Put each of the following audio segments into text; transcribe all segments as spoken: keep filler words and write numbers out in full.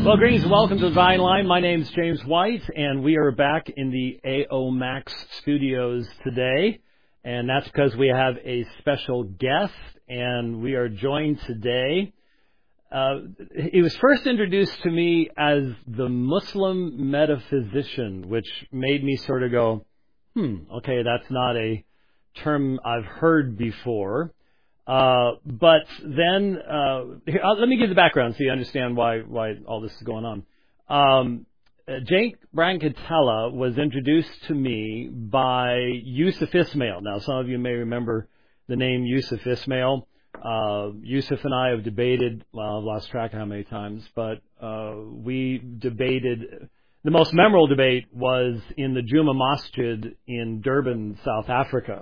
Well, greetings and welcome to the Divine Line. My name is James White, and we are back in the A O Max studios today. And that's because we have a special guest, and we are joined today. Uh, he was first introduced to me as the Muslim metaphysician, which made me sort of go, hmm, okay, that's not a term I've heard before. Uh, but then, uh, here, uh, let me give the background so you understand why, why all this is going on. Um, uh, Jake Brancatella was introduced to me by Yusuf Ismail. Now, some of you may remember the name Yusuf Ismail. Uh, Yusuf and I have debated, well, I've lost track of how many times, but, uh, we debated, the most memorable debate was in the Juma Masjid in Durban, South Africa.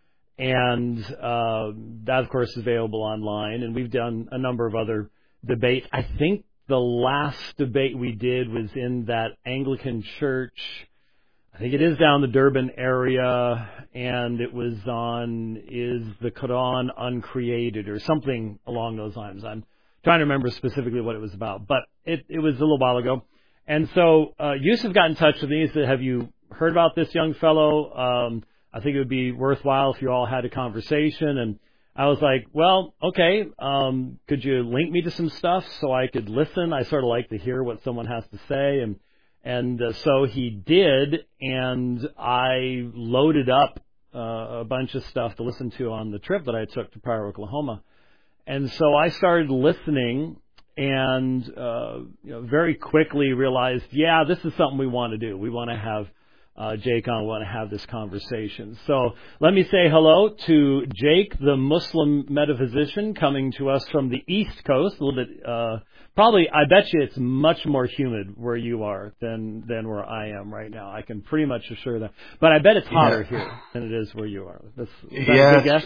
And uh, that, of course, is available online. And we've done a number of other debates. I think the last debate we did was in that Anglican church. I think it is down the Durban area. And it was on, is the Quran uncreated or something along those lines. I'm trying to remember specifically what it was about. But it, it was a little while ago. And so uh, Yusuf got in touch with me and said, have you heard about this young fellow? Um I think it would be worthwhile if you all had a conversation. And I was like, well, okay, um, could you link me to some stuff so I could listen? I sort of like to hear what someone has to say. And and uh, so he did, and I loaded up uh, a bunch of stuff to listen to on the trip that I took to Pryor, Oklahoma. And so I started listening and uh, you know, very quickly realized, yeah, this is something we want to do. We want to have Uh, Jake, I want to have this conversation. So let me say hello to Jake, the Muslim metaphysician, coming to us from the East Coast. A little bit, uh, probably, I bet you it's much more humid where you are than than where I am right now. I can pretty much assure that. But I bet it's hotter yeah. here than it is where you are. That's, is that yeah, a good guess?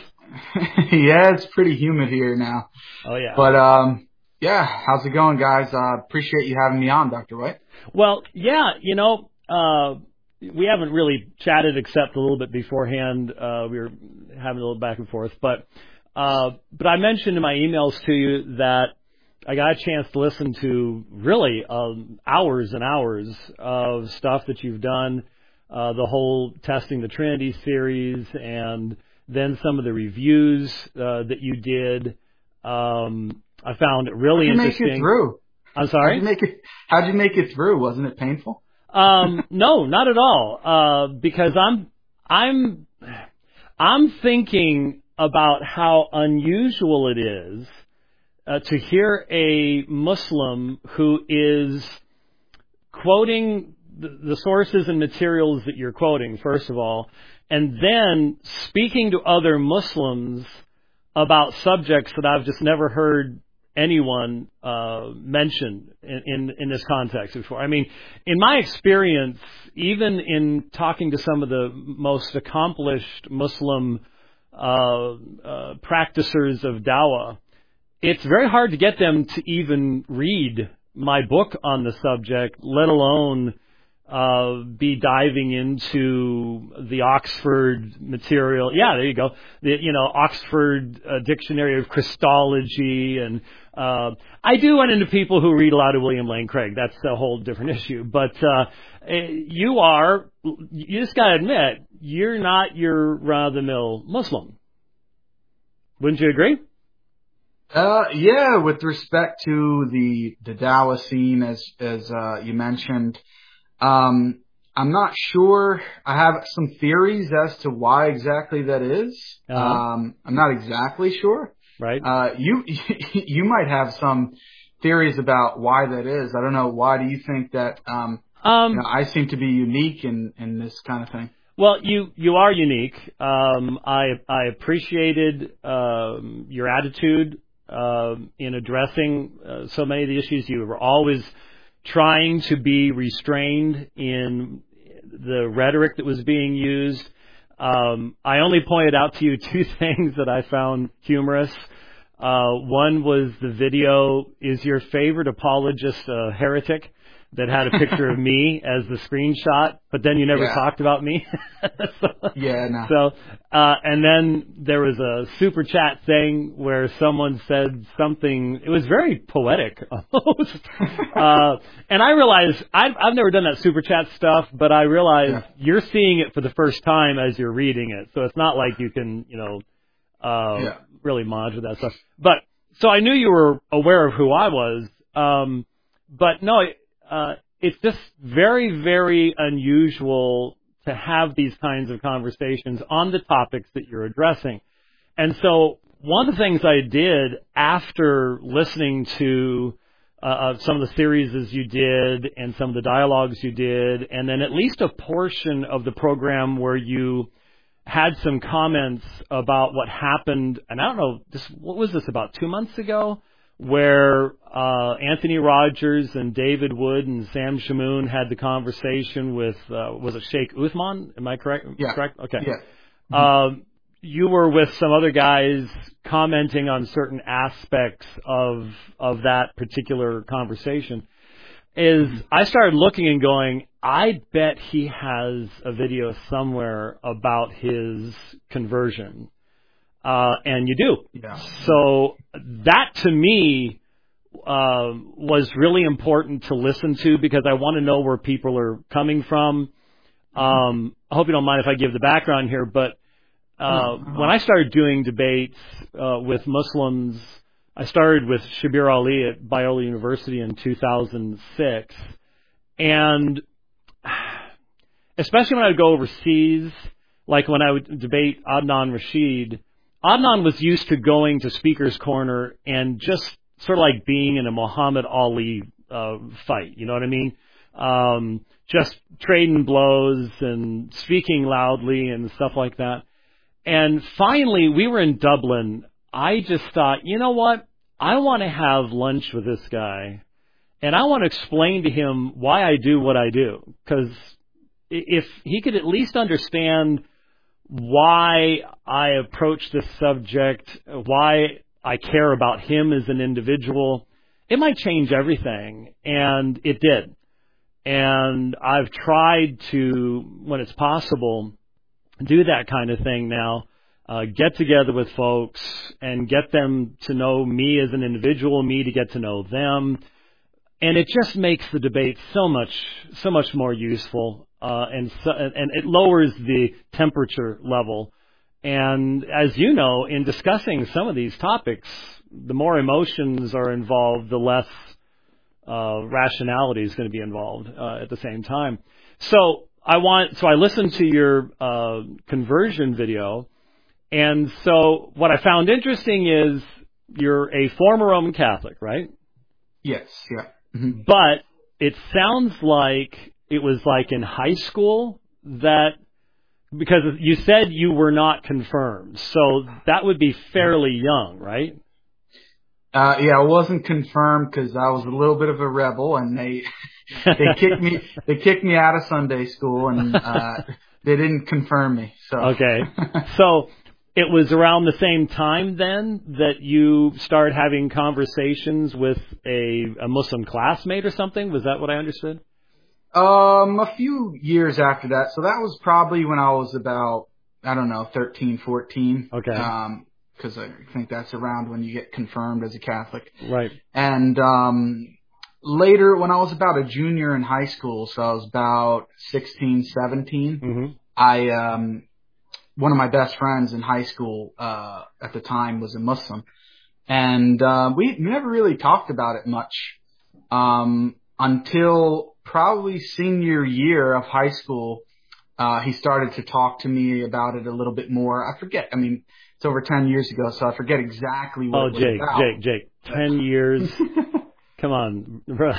Yeah, it's pretty humid here now. Oh, yeah. But, um, yeah, how's it going, guys? I uh, appreciate you having me on, Doctor White. Well, yeah, you know, uh, we haven't really chatted except a little bit beforehand. Uh, we were having a little back and forth, but uh, but I mentioned in my emails to you that I got a chance to listen to really um, hours and hours of stuff that you've done, uh, the whole Testing the Trinity series, and then some of the reviews uh, that you did. Um, I found it really How'd you interesting. Make it through? I'm sorry. How'd you make it? How'd you make it through? Wasn't it painful? um, no, not at all. Uh, because I'm, I'm, I'm thinking about how unusual it is uh, to hear a Muslim who is quoting the, the sources and materials that you're quoting, first of all, and then speaking to other Muslims about subjects that I've just never heard anyone uh, mentioned in, in, in this context before. I mean, in my experience, even in talking to some of the most accomplished Muslim uh, uh, practitioners of Dawah, it's very hard to get them to even read my book on the subject, let alone uh, be diving into the Oxford material. Yeah, there you go. The, you know, Oxford uh, Dictionary of Christology. And uh, I do run into people who read a lot of William Lane Craig. That's a whole different issue. But uh, you are, you just got to admit, you're not your run-of-the-mill Muslim. Wouldn't you agree? Uh, yeah, with respect to the, the Dawah scene, as, as uh, you mentioned, Um, I'm not sure. I have some theories as to why exactly that is. Uh-huh. Um, I'm not exactly sure. Right. Uh, you, you might have some theories about why that is. I don't know. Why do you think that, um, um you know, I seem to be unique in, in this kind of thing? Well, you, you are unique. Um, I, I appreciated, um, your attitude, uh, in addressing uh, so many of the issues. You were always trying to be restrained in the rhetoric that was being used. Um, I only pointed out to you two things that I found humorous. Uh, one was the video, "Is your favorite apologist a heretic?" that had a picture of me as the screenshot, but then you never Yeah. talked about me. so, Yeah, no. So, uh, and then there was a super chat thing where someone said something, it was very poetic almost. uh, and I realized, I've, I've never done that super chat stuff, but I realized Yeah. you're seeing it for the first time as you're reading it. So it's not like you can, you know, uh, Yeah. really monitor that stuff. But, so I knew you were aware of who I was, um, but no, uh, it's just very, very unusual to have these kinds of conversations on the topics that you're addressing. And so one of the things I did after listening to uh, some of the series as you did and some of the dialogues you did, and then at least a portion of the program where you had some comments about what happened, and I don't know, this, what was this, about two months ago, where uh, Anthony Rogers and David Wood and Sam Shamoon had the conversation with, uh, was it Sheikh Uthman? Am I correct? Yeah. Correct? Okay. Yeah. Um, you were with some other guys commenting on certain aspects of of that particular conversation. Is I started looking and going, I bet he has a video somewhere about his conversion. Uh, and you do. Yeah. So that to me uh, was really important to listen to because I want to know where people are coming from. Um, I hope you don't mind if I give the background here, but uh, when I started doing debates uh, with Muslims, I started with Shabir Ali at Biola University in two thousand six, and especially when I would go overseas, like when I would debate Adnan Rashid, Adnan was used to going to Speaker's Corner and just sort of like being in a Muhammad Ali uh, fight, you know what I mean? Um, just trading blows and speaking loudly and stuff like that. And finally, we were in Dublin. I just thought, you know what? I want to have lunch with this guy, and I want to explain to him why I do what I do. Because if he could at least understand why I approach this subject, why I care about him as an individual, it might change everything. And it did. And I've tried to, when it's possible, do that kind of thing now. Uh, get together with folks and get them to know me as an individual, me to get to know them. And it just makes the debate so much, so much more useful, uh, and so, and it lowers the temperature level. And as you know, in discussing some of these topics, the more emotions are involved, the less uh, rationality is going to be involved uh, at the same time. So I want, so I listened to your uh, conversion video. And so what I found interesting is you're a former Roman Catholic, right? Yes, yeah. Mm-hmm. But it sounds like it was like in high school that, because you said you were not confirmed. So that would be fairly young, right? Uh, yeah, I wasn't confirmed because I was a little bit of a rebel, and they they kicked me they kicked me out of Sunday school, and uh, they didn't confirm me. So okay, so. It was around the same time then that you started having conversations with a, a Muslim classmate or something? Was that what I understood? Um, a few years after that. So that was probably when I was about, I don't know, thirteen, fourteen. Okay. Um, cause I think that's around when you get confirmed as a Catholic. Right. And, um, later when I was about a junior in high school, so I was about sixteen, seventeen, mm-hmm. I, um, one of my best friends in high school, uh, at the time was a Muslim. And, uh, we never really talked about it much, um, until probably senior year of high school. Uh, he started to talk to me about it a little bit more. I forget. I mean, it's over ten years ago, so I forget exactly what oh, it was Jake, about. Jake, Jake, ten years. Come on, bro.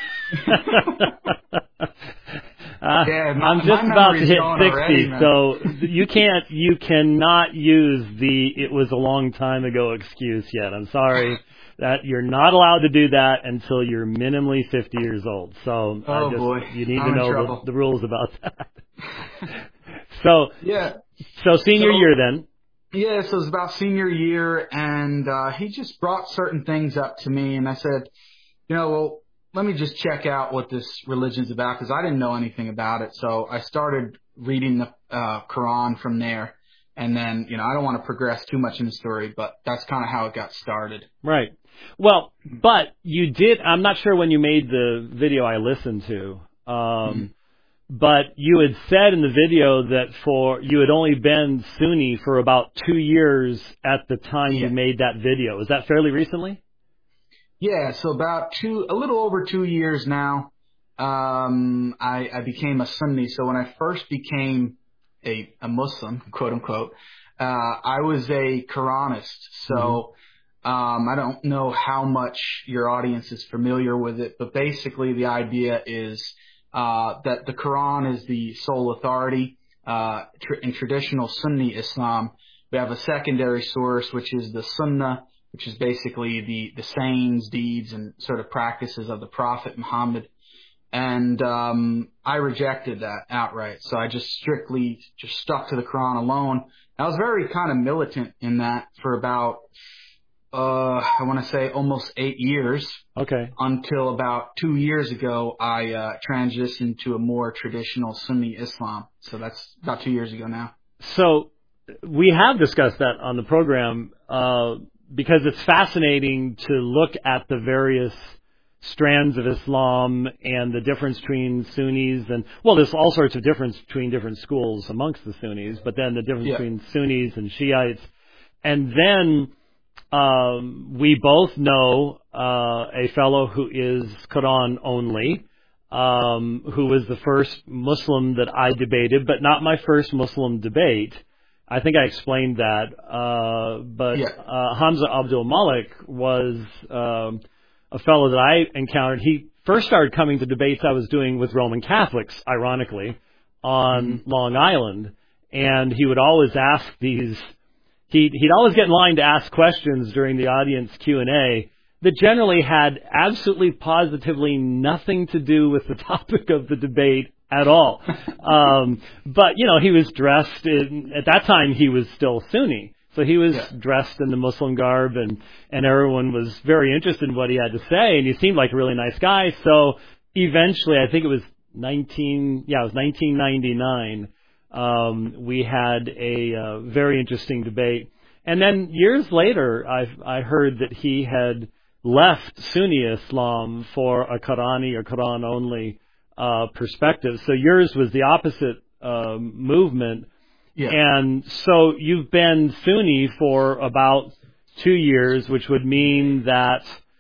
Uh, yeah, my, I'm just about to hit sixty, already, so you can't, you cannot use the "it was a long time ago" excuse yet. I'm sorry that you're not allowed to do that until you're minimally fifty years old. So oh I just, boy, you need I'm to know the, the rules about that. so yeah, so senior so, year then. Yeah, so it was about senior year, and uh, he just brought certain things up to me, and I said, you know, well, let me just check out what this religion's about, because I didn't know anything about it. So I started reading the uh, Quran from there. And then, you know, I don't want to progress too much in the story, but that's kind of how it got started. Right. Well, but you did, I'm not sure when you made the video I listened to, um, mm-hmm. but you had said in the video that for, you had only been Sunni for about two years at the time yeah. you made that video. Is that fairly recently? Yeah, so about two, a little over two years now, um, I, I became a Sunni. So when I first became a, a Muslim, quote unquote, uh, I was a Quranist. So, mm-hmm. um, I don't know how much your audience is familiar with it, but basically the idea is, uh, that the Quran is the sole authority, uh, tr- in traditional Sunni Islam. We have a secondary source, which is the Sunnah, which is basically the, the sayings, deeds, and sort of practices of the Prophet Muhammad. And um, I rejected that outright. So I just strictly just stuck to the Quran alone. I was very kind of militant in that for about, uh, I want to say almost eight years. Okay. Until about two years ago, I uh, transitioned to a more traditional Sunni Islam. So that's about two years ago now. So we have discussed that on the program uh, because it's fascinating to look at the various strands of Islam and the difference between Sunnis and, well, there's all sorts of difference between different schools amongst the Sunnis, but then the difference yeah. between Sunnis and Shiites. And then um, we both know uh, a fellow who is Quran only, um, who was the first Muslim that I debated, but not my first Muslim debate. I think I explained that. Uh, but yeah. uh, Hamza Abdul Malik was um, a fellow that I encountered. He first started coming to debates I was doing with Roman Catholics, ironically, on mm-hmm. Long Island. And he would always ask these, he'd, he'd always get in line to ask questions during the audience Q and A that generally had absolutely positively nothing to do with the topic of the debate at all. um, but, you know, he was dressed in, at that time he was still Sunni. So he was yeah. dressed in the Muslim garb, and, and everyone was very interested in what he had to say, and he seemed like a really nice guy. So eventually, I think it was nineteen, yeah, it was nineteen ninety-nine, um, we had a uh, very interesting debate. And then years later, I I heard that he had left Sunni Islam for a Qurani or Quran only uh, perspective. So yours was the opposite um, movement. Yeah. And so you've been Sunni for about two years, which would mean that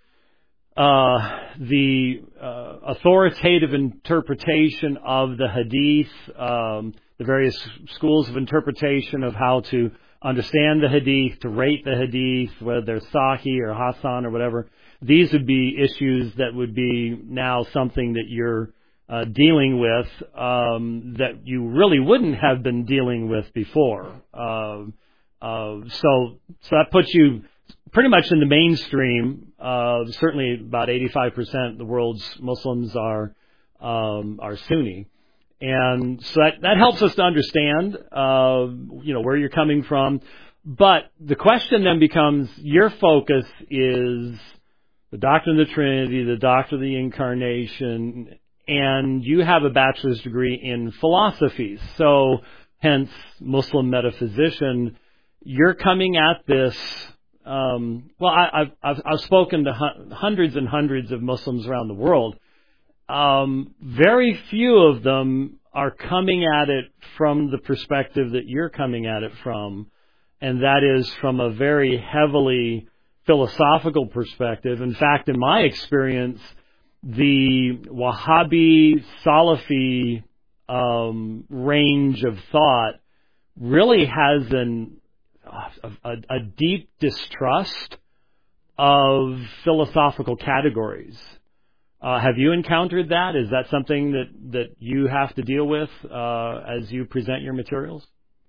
uh, the uh, authoritative interpretation of the Hadith, um, the various schools of interpretation of how to understand the Hadith, to rate the Hadith, whether they're Sahih or Hasan or whatever, these would be issues that would be now something that you're Uh, dealing with um, that you really wouldn't have been dealing with before. Uh, uh, so, so that puts you pretty much in the mainstream. Uh, certainly, about eighty-five percent of the world's Muslims are um, are Sunni, and so that that helps us to understand, uh, you know, where you're coming from. But the question then becomes: your focus is the doctrine of the Trinity, the doctrine of the Incarnation. And you have a bachelor's degree in philosophy, so hence Muslim metaphysician. You're coming at this. Um, well, I, I've, I've I've spoken to hu- hundreds and hundreds of Muslims around the world. Um, very few of them are coming at it from the perspective that you're coming at it from, and that is from a very heavily philosophical perspective. In fact, in my experience, the Wahhabi Salafi um, range of thought really has an, a, a deep distrust of philosophical categories. Uh, have you encountered that? Is that something that, that you have to deal with uh, as you present your materials?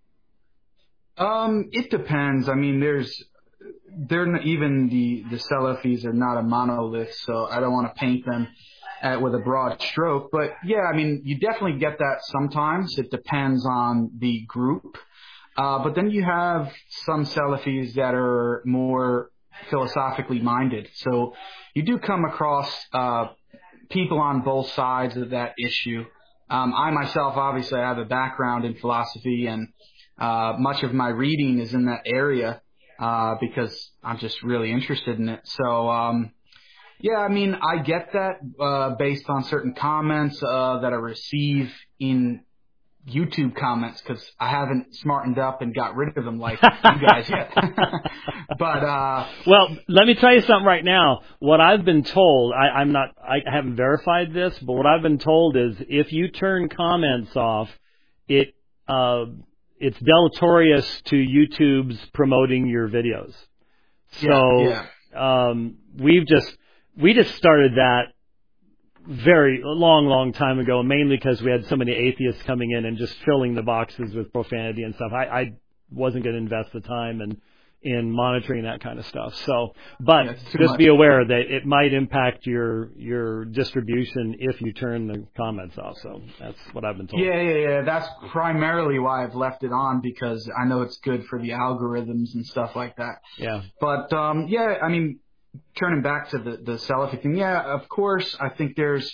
Um, it depends. I mean, there's They're not, even the, the Salafis are not a monolith, so I don't want to paint them at, with a broad stroke. But yeah, I mean, you definitely get that sometimes. It depends on the group. Uh, but then you have some Salafis that are more philosophically minded. So you do come across uh, people on both sides of that issue. Um, I myself, obviously, I have a background in philosophy, and uh, much of my reading is in that area uh, because I'm just really interested in it. So, um, yeah, I mean, I get that uh, based on certain comments uh, that I receive in YouTube comments, because I haven't smartened up and got rid of them like you guys yet. But uh well, let me tell you something right now. What I've been told, I, I'm not, I haven't verified this, but what I've been told is if you turn comments off, it uh, it's deleterious to YouTube's promoting your videos. So yeah, yeah. Um, we've just we just started that very long, long time ago, mainly because we had so many atheists coming in and just filling the boxes with profanity and stuff. I, I wasn't going to invest the time in, in monitoring that kind of stuff. So, but yeah, just much. be aware that it might impact your your distribution if you turn the comments off. So that's what I've been told. Yeah, yeah, yeah. That's primarily why I've left it on, because I know it's good for the algorithms and stuff like that. Yeah. But um, yeah, I mean, turning back to the, the Salafi thing, yeah, of course, I think there's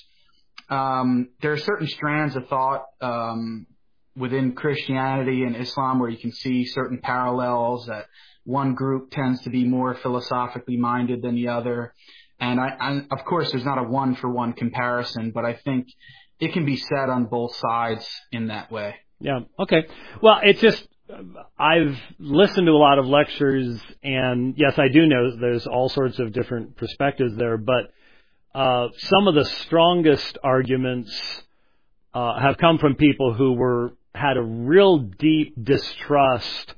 um, there are certain strands of thought um, within Christianity and Islam where you can see certain parallels, that one group tends to be more philosophically minded than the other. And I, I, of course, there's not a one-for-one comparison, but I think it can be said on both sides in that way. Yeah. Okay. Well, it's just, I've listened to a lot of lectures, and yes, I do know there's all sorts of different perspectives there, but uh, some of the strongest arguments uh, have come from people who were had a real deep distrust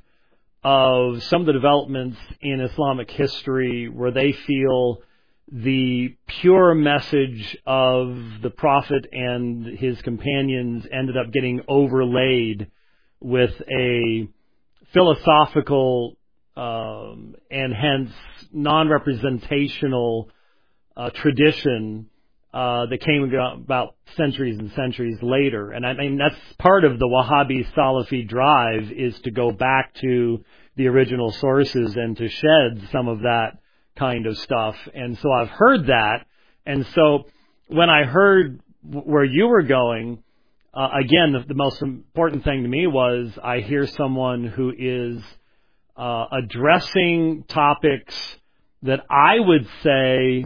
of some of the developments in Islamic history, where they feel the pure message of the Prophet and his companions ended up getting overlaid with a philosophical um, and hence non-representational uh, tradition uh, that came about centuries and centuries later. And I mean, that's part of the Wahhabi Salafi drive, is to go back to the original sources and to shed some of that kind of stuff. And so I've heard that. And so when I heard where you were going, Uh, again, the, the most important thing to me was I hear someone who is uh, addressing topics that I would say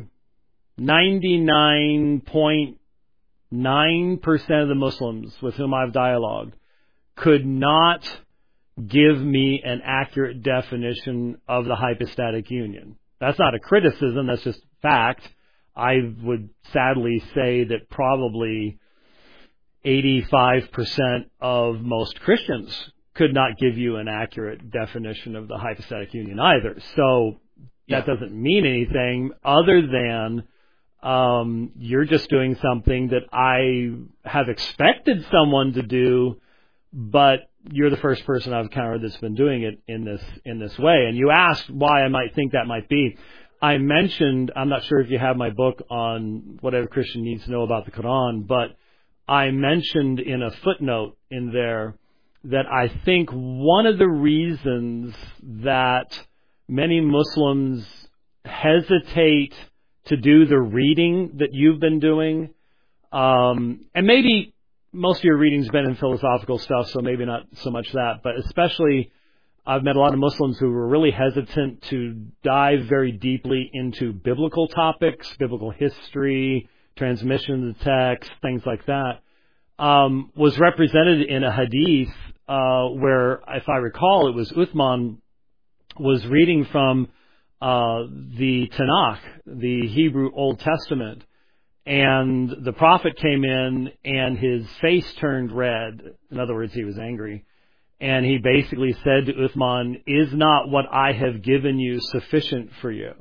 ninety-nine point nine percent of the Muslims with whom I've dialogued could not give me an accurate definition of the hypostatic union. That's not a criticism, that's just fact. I would sadly say that probably eighty-five percent of most Christians could not give you an accurate definition of the hypostatic union either. So that Yeah. doesn't mean anything other than um, you're just doing something that I have expected someone to do, but you're the first person I've encountered that's been doing it in this in this way. And you asked why I might think that might be. I mentioned, I'm not sure if you have my book on what every Christian needs to know about the Quran, but I mentioned in a footnote in there that I think one of the reasons that many Muslims hesitate to do the reading that you've been doing, um, and maybe most of your reading's been in philosophical stuff, so maybe not so much that, but especially I've met a lot of Muslims who were really hesitant to dive very deeply into biblical topics, biblical history, transmission of the text, things like that, um, was represented in a hadith uh, where, if I recall, it was Uthman was reading from uh, the Tanakh, the Hebrew Old Testament, and the Prophet came in and his face turned red. In other words, he was angry. And he basically said to Uthman, "Is not what I have given you sufficient for you?"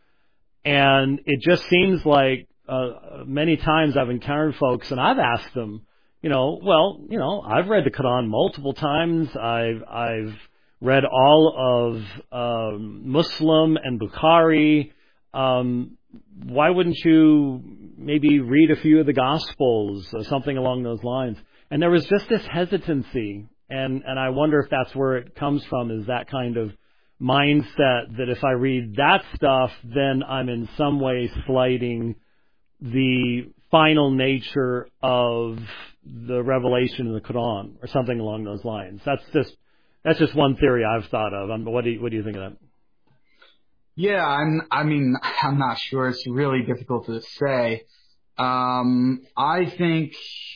And it just seems like uh, many times I've encountered folks and I've asked them, you know, well, you know, I've read the Quran multiple times. I've, I've read all of um, Muslim and Bukhari. Um, why wouldn't you maybe read a few of the Gospels or something along those lines? And there was just this hesitancy. And, and I wonder if that's where it comes from, is that kind of mindset that if I read that stuff, then I'm in some way slighting the final nature of the revelation in the Quran or something along those lines. That's just that's just one theory I've thought of. Um, what do you, what do you think of that? Yeah, I'm, I mean, I'm not sure. It's really difficult to say. Um, I think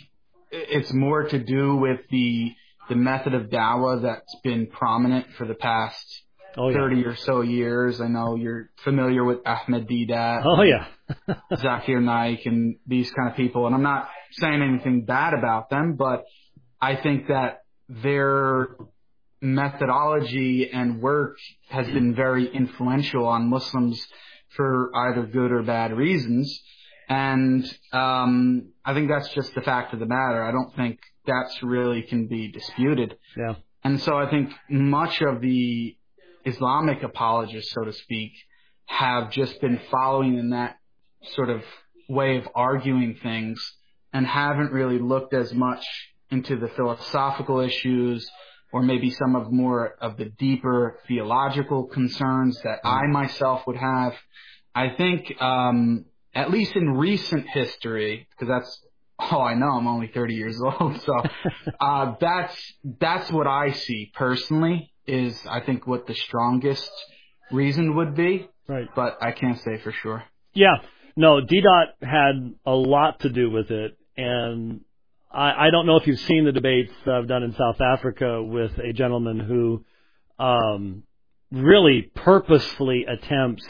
it's more to do with the the method of dawah that's been prominent for the past oh, yeah. thirty or so years. I know you're familiar with Ahmed Deedat. Oh, yeah. Zakir Naik and these kind of people. And I'm not saying anything bad about them, but I think that their methodology and work has been very influential on Muslims for either good or bad reasons. And um, I think that's just the fact of the matter. I don't think that's really can be disputed. Yeah. And so I think much of the Islamic apologists, so to speak, have just been following in that sort of way of arguing things and haven't really looked as much into the philosophical issues or maybe some of more of the deeper theological concerns that I myself would have. I think, um, at least in recent history, because that's all I know, I'm only thirty years old, so uh, that's that's what I see personally is I think what the strongest reason would be, right? But I can't say for sure. Yeah, no, Deedat had a lot to do with it, and I, I don't know if you've seen the debates that I've done in South Africa with a gentleman who um, really purposefully attempts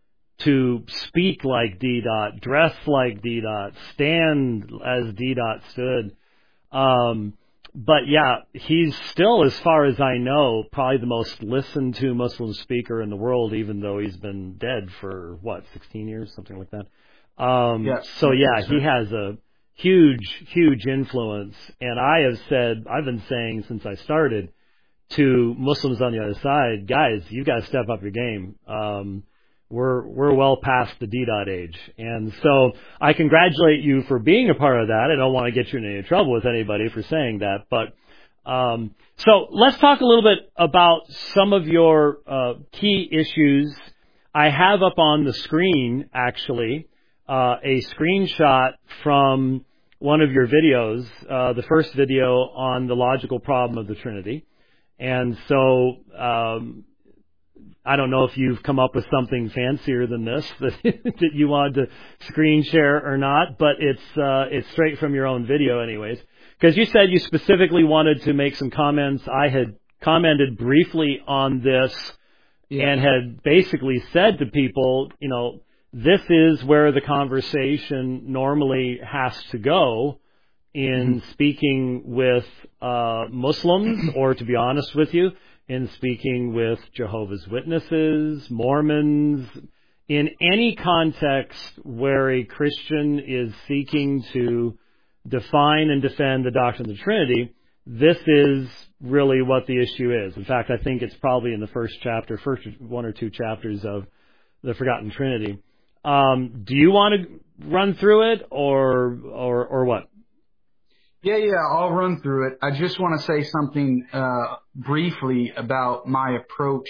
to speak like Deedat, dress like Deedat, stand as Deedat stood. Um, but yeah, he's still, as far as I know, probably the most listened to Muslim speaker in the world, even though he's been dead for, what, sixteen years, something like that. Um, yeah, so yeah, he has a huge, huge influence. And I have said, I've been saying since I started to Muslims on the other side, guys, you got to step up your game. Um, We're we're well past the Deedat age. And so I congratulate you for being a part of that. I don't want to get you in any trouble with anybody for saying that. But um, so let's talk a little bit about some of your uh, key issues. I have up on the screen, actually, uh, a screenshot from one of your videos, uh, the first video on the logical problem of the Trinity. And so um I don't know if you've come up with something fancier than this that, that you wanted to screen share or not, but it's uh, it's straight from your own video anyways. Because you said you specifically wanted to make some comments. I had commented briefly on this yeah. and had basically said to people, you know, this is where the conversation normally has to go in mm-hmm. speaking with uh, Muslims, or to be honest with you, in speaking with Jehovah's Witnesses, Mormons, in any context where a Christian is seeking to define and defend the doctrine of the Trinity, this is really what the issue is. In fact, I think it's probably in the first chapter, first one or two chapters of the Forgotten Trinity. Um, do you want to run through it, or or or what? Yeah, yeah, I'll run through it. I just want to say something uh, briefly about my approach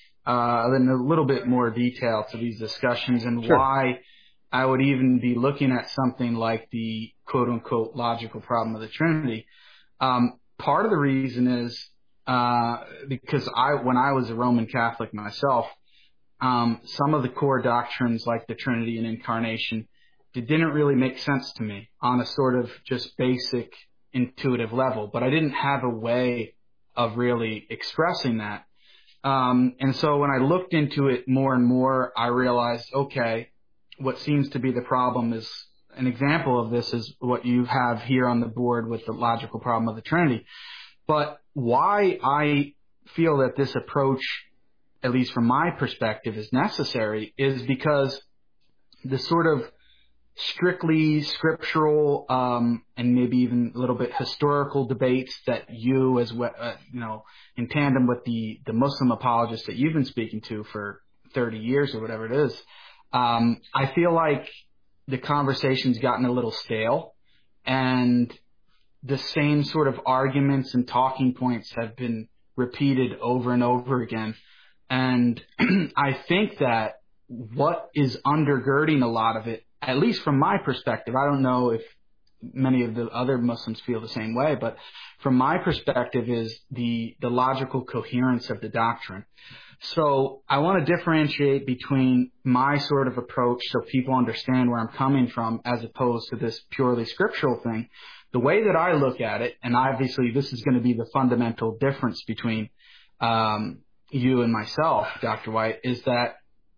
uh, in a little bit more detail to these discussions and sure. why I would even be looking at something like the quote-unquote logical problem of the Trinity. Um, part of the reason is uh, because I, when I was a Roman Catholic myself, um, some of the core doctrines like the Trinity and Incarnation, it didn't really make sense to me on a sort of just basic intuitive level, but I didn't have a way of really expressing that. Um, and so when I looked into it more and more, I realized, okay, what seems to be the problem is an example of this is what you have here on the board with the logical problem of the Trinity. But why I feel that this approach, at least from my perspective, is necessary is because the sort of strictly scriptural um, and maybe even a little bit historical debates that you, as well, uh, you know, in tandem with the the Muslim apologists that you've been speaking to for thirty years or whatever it is, um, I feel like the conversation's gotten a little stale, and the same sort of arguments and talking points have been repeated over and over again. And I think that what is undergirding a lot of it, at least from my perspective, I don't know if many of the other Muslims feel the same way, but from my perspective is the, the logical coherence of the doctrine. So I want to differentiate between my sort of approach so people understand where I'm coming from as opposed to this purely scriptural thing. The way that I look at it, and obviously this is going to be the fundamental difference between um, you and myself, Doctor White, is that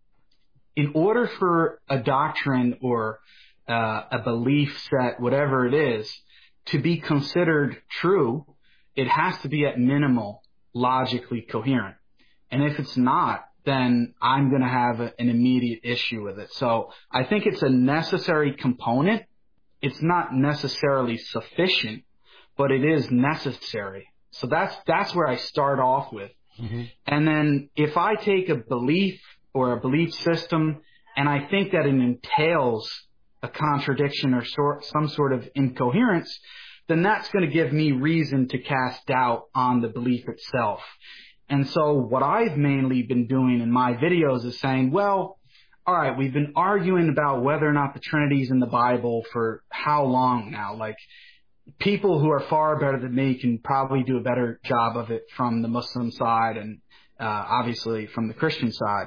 in order for a doctrine or uh, a belief set, whatever it is, to be considered true, it has to be at minimal logically coherent. And if it's not, then I'm going to have a, an immediate issue with it. So I think it's a necessary component. It's not necessarily sufficient, but it is necessary. So that's that's where I start off with. Mm-hmm. And then if I take a belief or a belief system and I think that it entails a contradiction or sort, some sort of incoherence, then that's going to give me reason to cast doubt on the belief itself. And so what I've mainly been doing in my videos is saying, well, all right, we've been arguing about whether or not the Trinity is in the Bible for how long now? Like, people who are far better than me can probably do a better job of it from the Muslim side and uh, obviously from the Christian side.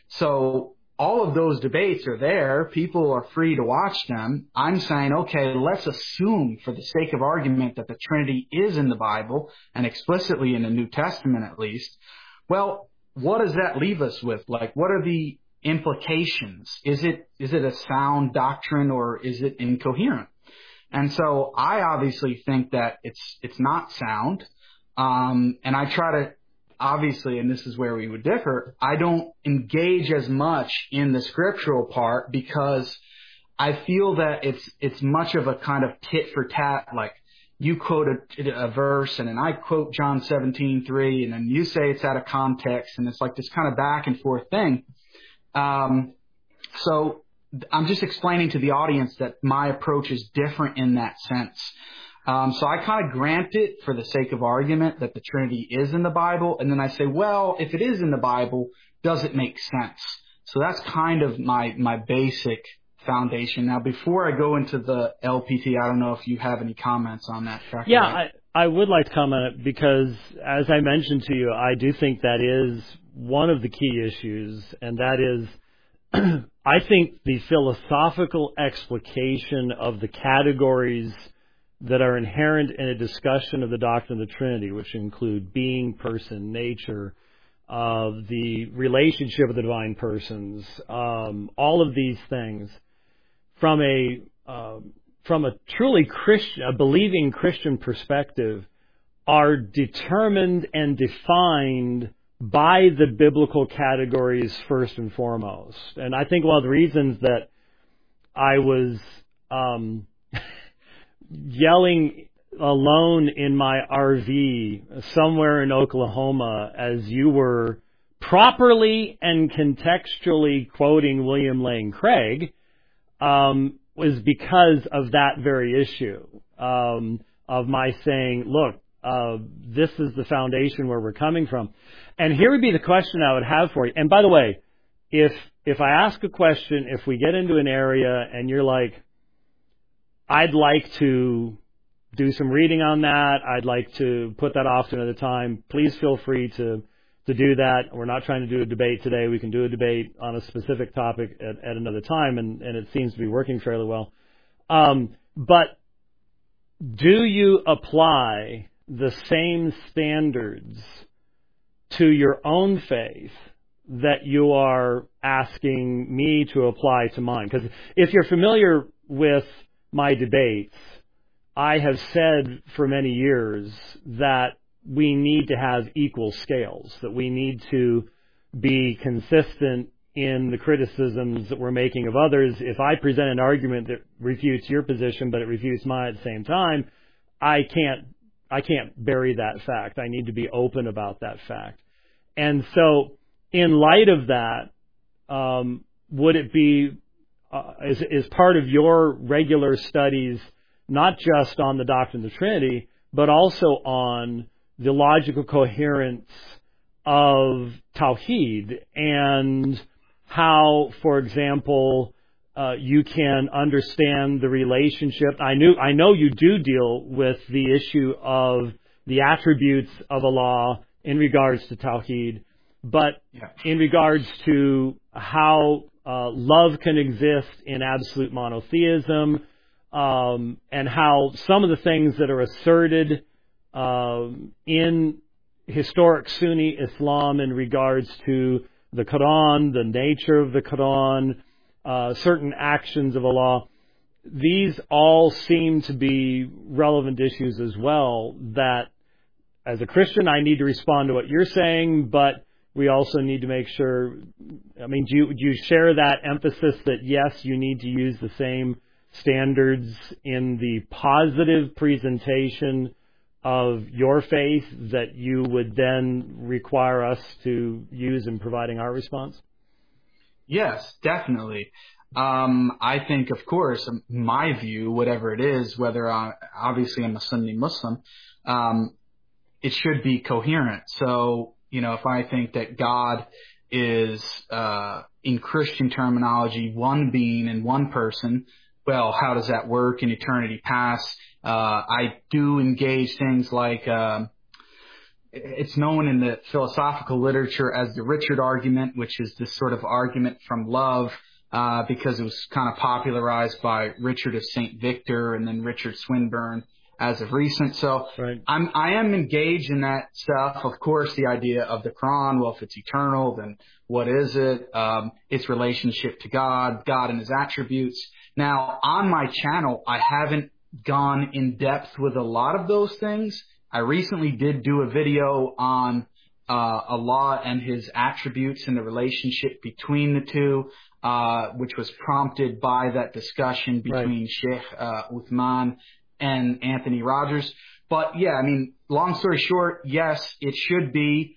So all of those debates are there. People are free to watch them. I'm saying, okay, let's assume for the sake of argument that the Trinity is in the Bible and explicitly in the New Testament at least. Well, what does that leave us with? Like, what are the implications? Is it is it a sound doctrine or is it incoherent? And so I obviously think that it's it's not sound. Um, and I try to, obviously, and this is where we would differ, I don't engage as much in the scriptural part because I feel that it's it's much of a kind of tit for tat, like you quote a, a verse and then I quote John seventeen three and then you say it's out of context and it's like this kind of back and forth thing. Um, so I'm just explaining to the audience that my approach is different in that sense. Um, so I kind of grant it for the sake of argument that the Trinity is in the Bible. And then I say, well, if it is in the Bible, does it make sense? So that's kind of my, my basic foundation. Now, before I go into the L P T, I don't know if you have any comments on that. Doctor Yeah, White. I, I would like to comment because, as I mentioned to you, I do think that is one of the key issues, and that is I think the philosophical explication of the categories that are inherent in a discussion of the doctrine of the Trinity, which include being, person, nature, uh, the relationship of the divine persons, um, all of these things, from a uh, from a truly Christian, a believing Christian perspective, are determined and defined by the biblical categories first and foremost. And I think one of the reasons that I was um, yelling alone in my R V somewhere in Oklahoma as you were properly and contextually quoting William Lane Craig um, was because of that very issue um, of my saying, look, uh, this is the foundation where we're coming from. And here would be the question I would have for you. And by the way, if if I ask a question, if we get into an area and you're like, I'd like to do some reading on that, I'd like to put that off to another time, please feel free to, to do that. We're not trying to do a debate today. We can do a debate on a specific topic at, at another time, and, and it seems to be working fairly well. Um, but do you apply the same standards to your own faith that you are asking me to apply to mine? Because if you're familiar with my debates, I have said for many years that we need to have equal scales, that we need to be consistent in the criticisms that we're making of others. If I present an argument that refutes your position, but it refutes mine at the same time, I can't I can't bury that fact. I need to be open about that fact. And so, in light of that, um, would it be, uh, is, is part of your regular studies, not just on the doctrine of the Trinity, but also on the logical coherence of Tawheed and how, for example, uh, you can understand the relationship. I knew, I know you do deal with the issue of the attributes of Allah in regards to Tawheed, but Yeah. in regards to how uh, love can exist in absolute monotheism, um, and how some of the things that are asserted um, in historic Sunni Islam in regards to the Quran, the nature of the Quran, uh, certain actions of Allah, these all seem to be relevant issues as well, that as a Christian I need to respond to what you're saying, but we also need to make sure, I mean, do you, do you share that emphasis that yes, you need to use the same standards in the positive presentation of your faith that you would then require us to use in providing our response? Yes, definitely. Um, I think, of course, my view, whatever it is, whether I, obviously I'm a Sunni Muslim, um, it should be coherent. So, you know, if I think that God is, uh, in Christian terminology, one being and one person, well, how does that work in eternity past? Uh, I do engage things like, um, it's known in the philosophical literature as the Richard argument, which is this sort of argument from love, uh, because it was kind of popularized by Richard of Saint Victor and then Richard Swinburne as of recent. So right. I'm, I am engaged in that stuff. Of course, the idea of the Quran, well, if it's eternal, then what is it? Um, its relationship to God, God and his attributes. Now, on my channel, I haven't gone in depth with a lot of those things. I recently did do a video on uh, Allah and his attributes and the relationship between the two, uh, which was prompted by that discussion between right. Sheikh uh, Uthman and Anthony Rogers. But yeah, I mean, long story short, yes, it should be,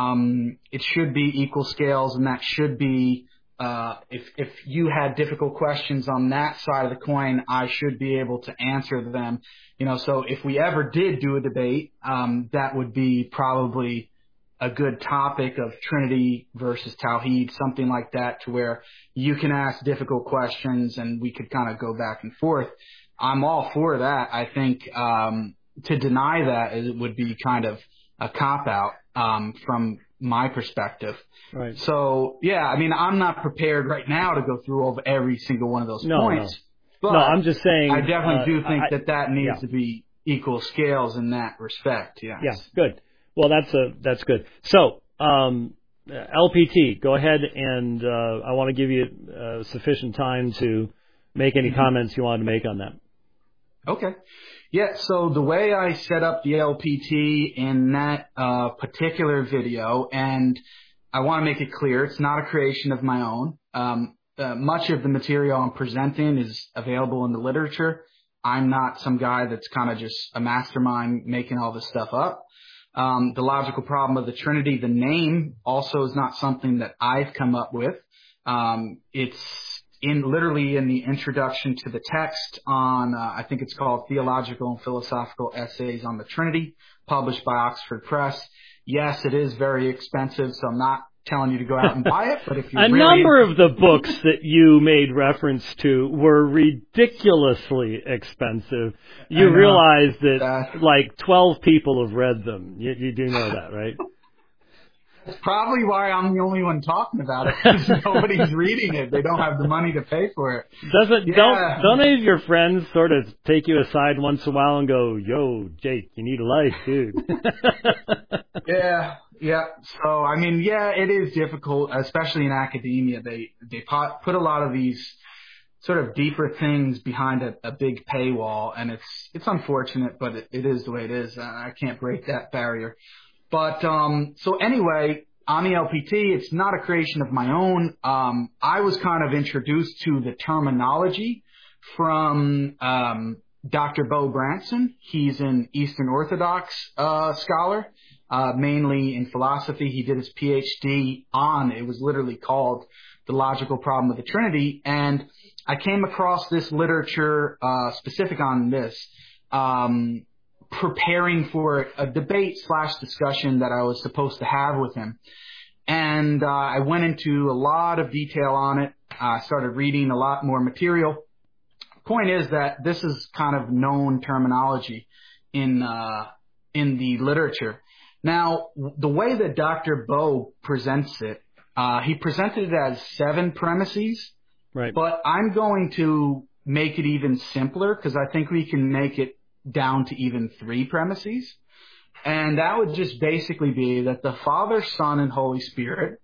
um, it should be equal scales, and that should be, uh, if, if you had difficult questions on that side of the coin, I should be able to answer them. You know, so if we ever did do a debate, um, that would be probably a good topic of Trinity versus Tawheed, something like that, to where you can ask difficult questions and we could kind of go back and forth. I'm all for that. I think, um, to deny that it would be kind of a cop-out, um, from my perspective. Right. So, yeah, I mean, I'm not prepared right now to go through over every single one of those no, points. No. But no, I'm just saying. I definitely uh, do think I, that that needs yeah. to be equal scales in that respect. Yes. Yeah. Good. Well, that's a that's good. So, um, L P T, go ahead, and uh, I want to give you uh, sufficient time to make any Mm-hmm. comments you wanted to make on that. Okay. Yeah, so the way I set up the L P T in that uh, particular video, and I want to make it clear, it's not a creation of my own. Um, uh, much of the material I'm presenting is available in the literature. I'm not some guy that's kind of just a mastermind making all this stuff up. Um, the logical problem of the Trinity, the name, also is not something that I've come up with. Um, it's in literally in the introduction to the text on, uh, I think it's called Theological and Philosophical Essays on the Trinity, published by Oxford Press. Yes, it is very expensive, so I'm not telling you to go out and buy it, but if you're A really number of the books that you made reference to were ridiculously expensive. You realize that uh, like twelve people have read them. You, you do know that, right? That's probably why I'm the only one talking about it, because nobody's reading it. They don't have the money to pay for it. Doesn't Yeah. don't don't any of your friends sort of take you aside once in a while and go, "Yo, Jake, you need a life, dude." Yeah, yeah. So I mean, yeah, it is difficult, especially in academia. They they pot, put a lot of these sort of deeper things behind a, a big paywall, and it's it's unfortunate, but it, it is the way it is. I can't break that barrier. But um, so anyway, on the L P T, it's not a creation of my own. Um, I was kind of introduced to the terminology from um, Doctor Bo Branson. He's an Eastern Orthodox uh, scholar, uh, mainly in philosophy. He did his P H D on, it was literally called The Logical Problem of the Trinity. And I came across this literature uh, specific on this, um, preparing for a debate slash discussion that I was supposed to have with him. And uh, I went into a lot of detail on it. I started reading a lot more material. Point is that this is kind of known terminology in uh, in the literature. Now, the way that Doctor Bow presents it, uh, he presented it as seven premises, right? But I'm going to make it even simpler because I think we can make it down to even three premises. And that would just basically be that the Father, Son, and Holy Spirit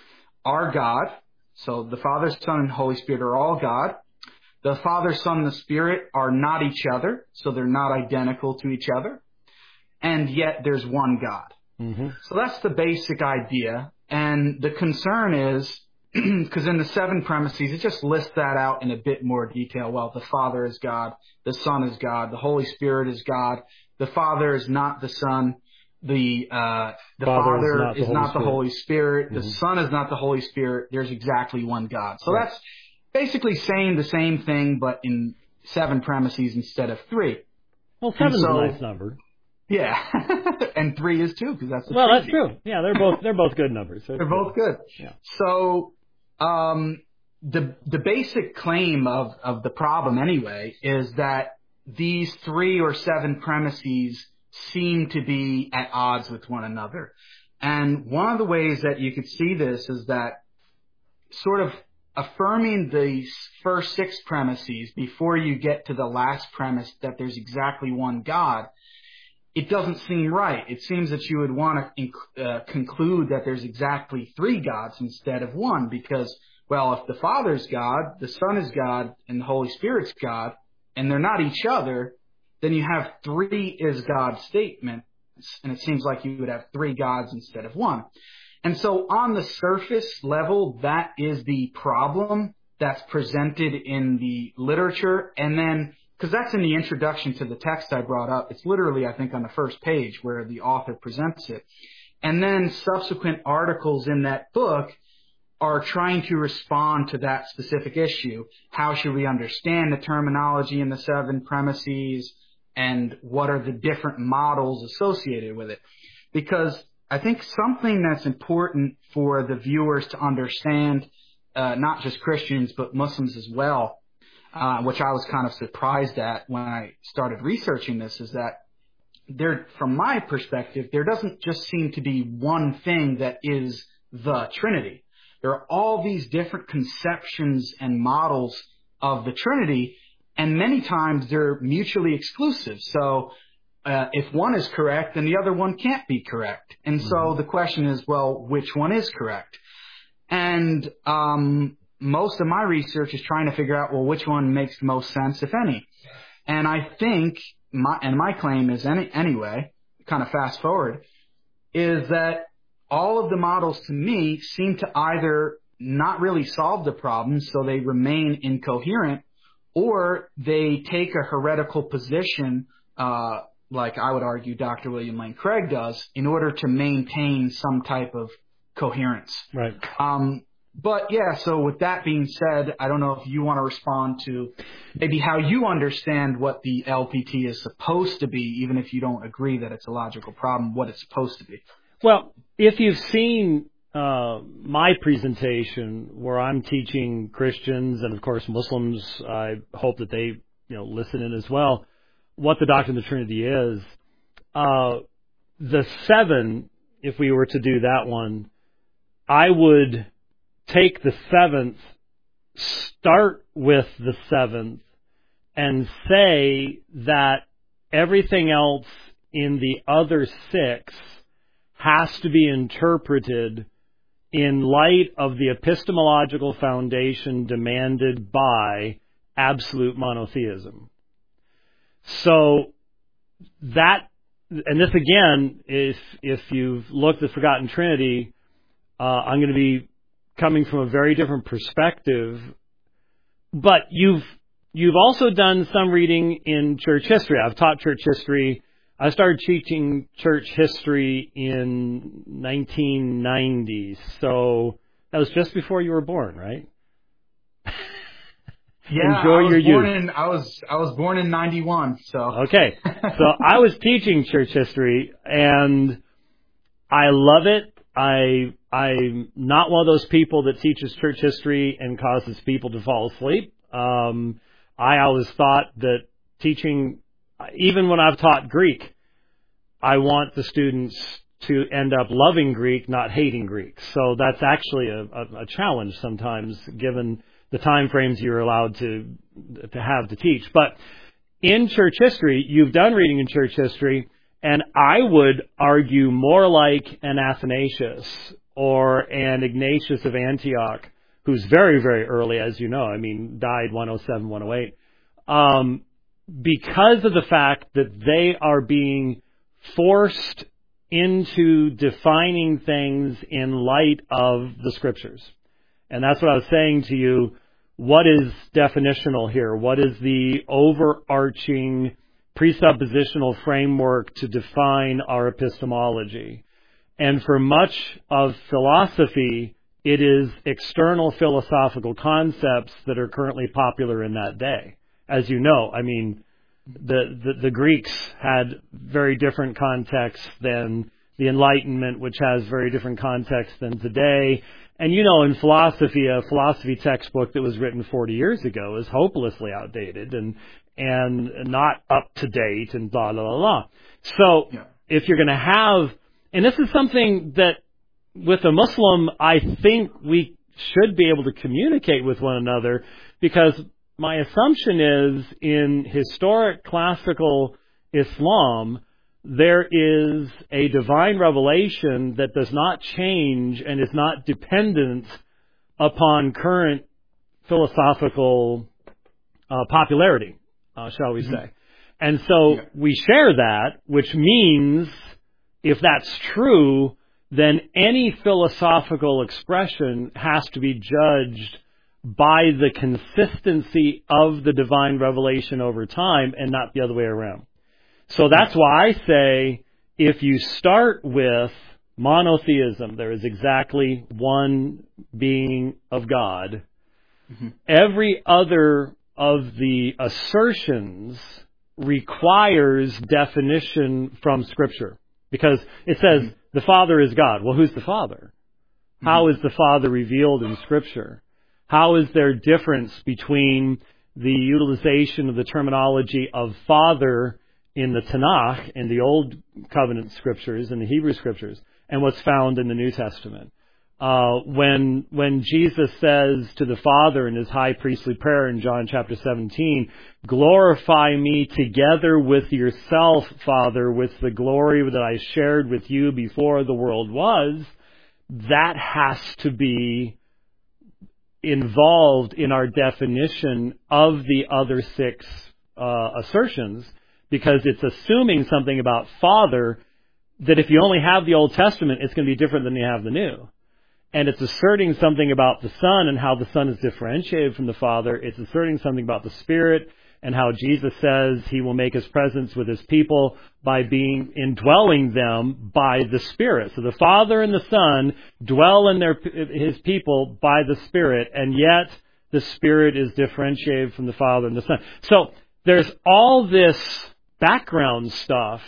are God. So the Father, Son, and Holy Spirit are all God. The Father, Son, and the Spirit are not each other, so they're not identical to each other. And yet there's one God. Mm-hmm. So that's the basic idea. And the concern is, because in the seven premises, it just lists that out in a bit more detail. Well, the Father is God, the Son is God, the Holy Spirit is God, the Father is not the Son, the uh, the Father, Father is not, the, is Holy not the Holy Spirit, mm-hmm. the Son is not the Holy Spirit. There's exactly one God. So right. that's basically saying the same thing, but in seven premises instead of three. Well, seven's so, a nice number. Yeah, and three is too, because that's the well, Trinity. That's true. Yeah, they're both they're both good numbers. So they're both good. Yeah. So um, the the basic claim of of the problem anyway is that these three or seven premises seem to be at odds with one another, and one of the ways that you could see this is that sort of affirming the first six premises before you get to the last premise that there's exactly one God. It doesn't seem right. It seems that you would want to uh, conclude that there's exactly three gods instead of one because, well, if the Father's God, the Son is God, and the Holy Spirit's God, and they're not each other, then you have three is God statements, and it seems like you would have three gods instead of one. And so on the surface level, that is the problem that's presented in the literature, and then because that's in the introduction to the text I brought up. It's literally, I think, on the first page where the author presents it. And then subsequent articles in that book are trying to respond to that specific issue. How should we understand the terminology in the seven premises, and what are the different models associated with it? Because I think something that's important for the viewers to understand, uh, not just Christians, but Muslims as well, Uh, which I was kind of surprised at when I started researching this, is that there, from my perspective, there doesn't just seem to be one thing that is the Trinity. There are all these different conceptions and models of the Trinity, and many times they're mutually exclusive. So uh, if one is correct, then the other one can't be correct. And mm-hmm. so the question is, well, which one is correct? And um most of my research is trying to figure out, well, which one makes the most sense, if any. And I think, my, and my claim is any, anyway, kind of fast forward, is that all of the models to me seem to either not really solve the problem, so they remain incoherent, or they take a heretical position, uh, like I would argue Doctor William Lane Craig does, in order to maintain some type of coherence. Right. Um, But yeah, so with that being said, I don't know if you want to respond to maybe how you understand what the L P T is supposed to be, even if you don't agree that it's a logical problem, what it's supposed to be. Well, if you've seen uh, my presentation where I'm teaching Christians and, of course, Muslims, I hope that they you know listen in as well, what the doctrine of the Trinity is. Uh, the seven, if we were to do that one, I would take the seventh, start with the seventh, and say that everything else in the other six has to be interpreted in light of the epistemological foundation demanded by absolute monotheism. So that, and this again, if if you've looked at the Forgotten Trinity, uh, I'm going to be coming from a very different perspective, but you've you've also done some reading in church history. I've taught church history. I started teaching church history in nineteen ninety, so that was just before you were born, right? Yeah, Enjoy I was your born youth. in I was I was born in ninety-one, so okay. So I was teaching church history, and I love it. I I'm not one of those people that teaches church history and causes people to fall asleep. Um, I always thought that teaching, even when I've taught Greek, I want the students to end up loving Greek, not hating Greek. So that's actually a, a, a challenge sometimes, given the time frames you're allowed to to have to teach. But in church history, you've done reading in church history, and I would argue more like an Athanasius or an Ignatius of Antioch, who's very, very early, as you know. I mean, died one oh seven, one oh eight. Um, because of the fact that they are being forced into defining things in light of the Scriptures. And that's what I was saying to you. What is definitional here? What is the overarching presuppositional framework to define our epistemology? And for much of philosophy, it is external philosophical concepts that are currently popular in that day. As you know, I mean, the, the, the Greeks had very different contexts than the Enlightenment, which has very different context than today. And you know, in philosophy, a philosophy textbook that was written forty years ago is hopelessly outdated and and not up to date and blah, blah, blah, blah. So yeah. If you're going to have, and this is something that with a Muslim, I think we should be able to communicate with one another, because my assumption is in historic classical Islam, there is a divine revelation that does not change and is not dependent upon current philosophical uh, popularity, uh, shall we mm-hmm. say. And so yeah. we share that, which means if that's true, then any philosophical expression has to be judged by the consistency of the divine revelation over time and not the other way around. So that's why I say if you start with monotheism, there is exactly one being of God, mm-hmm. every other of the assertions requires definition from Scripture. Because it says mm-hmm. the Father is God. Well, who's the Father? Mm-hmm. How is the Father revealed in Scripture? How is there difference between the utilization of the terminology of Father in the Tanakh, in the Old Covenant Scriptures, in the Hebrew Scriptures, and what's found in the New Testament? Uh, when when Jesus says to the Father in his high priestly prayer in John chapter seventeen, glorify me together with yourself, Father, with the glory that I shared with you before the world was, that has to be involved in our definition of the other six uh, assertions, because it's assuming something about Father that if you only have the Old Testament, it's going to be different than you have the New. And it's asserting something about the Son and how the Son is differentiated from the Father. It's asserting something about the Spirit and how Jesus says he will make his presence with his people by being indwelling them by the Spirit. So the Father and the Son dwell in their his people by the Spirit, and yet the Spirit is differentiated from the Father and the Son. So there's all this background stuff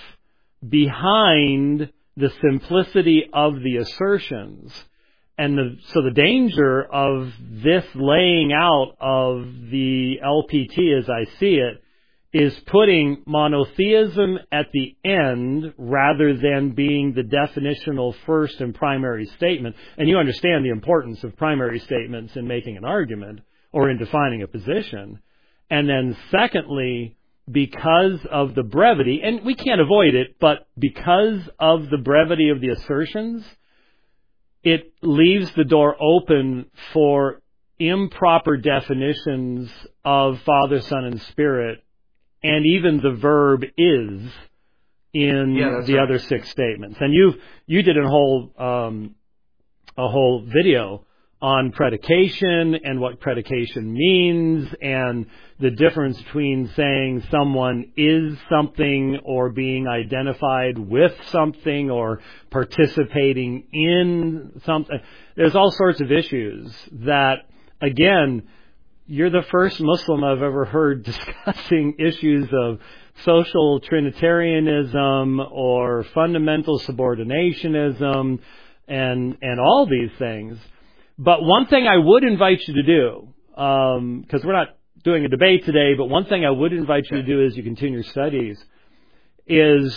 behind the simplicity of the assertions. And the, so the danger of this laying out of the L P T as I see it is putting monotheism at the end rather than being the definitional first and primary statement. And you understand the importance of primary statements in making an argument or in defining a position. And then secondly, because of the brevity, and we can't avoid it, but because of the brevity of the assertions, it leaves the door open for improper definitions of Father, Son, and Spirit, and even the verb is in yeah, the right. other six statements. And you you did a whole um, a whole video on predication and what predication means and the difference between saying someone is something or being identified with something or participating in something. There's all sorts of issues that, again, you're the first Muslim I've ever heard discussing issues of social Trinitarianism or fundamental subordinationism. and and all these things. But one thing I would invite you to do, because we're not doing a debate today, but one thing I would invite you to do as you continue your studies is,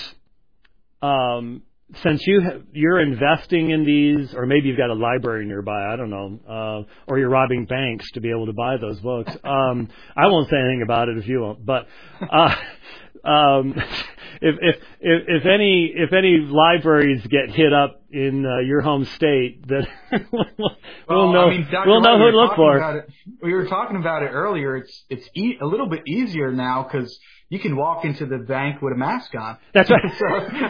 um, since you ha- you're investing in these, or maybe you've got a library nearby, I don't know, uh, or you're robbing banks to be able to buy those books. Um, I won't say anything about it if you won't, but uh, um, if, if if if any if any libraries get hit up in uh, your home state, that we'll, we'll know I mean, we'll know who we to look for. It, we were talking about it earlier. It's it's e- a little bit easier now because you can walk into the bank with a mask on. That's right. so,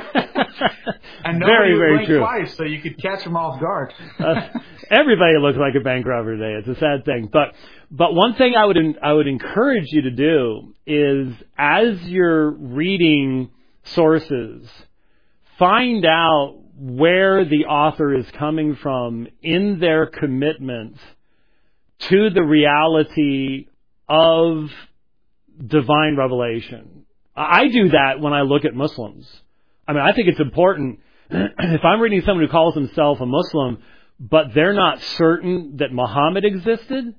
and nobody very, would very blink true. twice, so you could catch them off guard. uh, everybody looks like a bank robber today. It's a sad thing, but but one thing I would I would encourage you to do is, as you're reading sources, find out where the author is coming from in their commitment to the reality of divine revelation. I do that when I look at Muslims. I mean, I think it's important. If I'm reading someone who calls himself a Muslim, but they're not certain that Muhammad existed,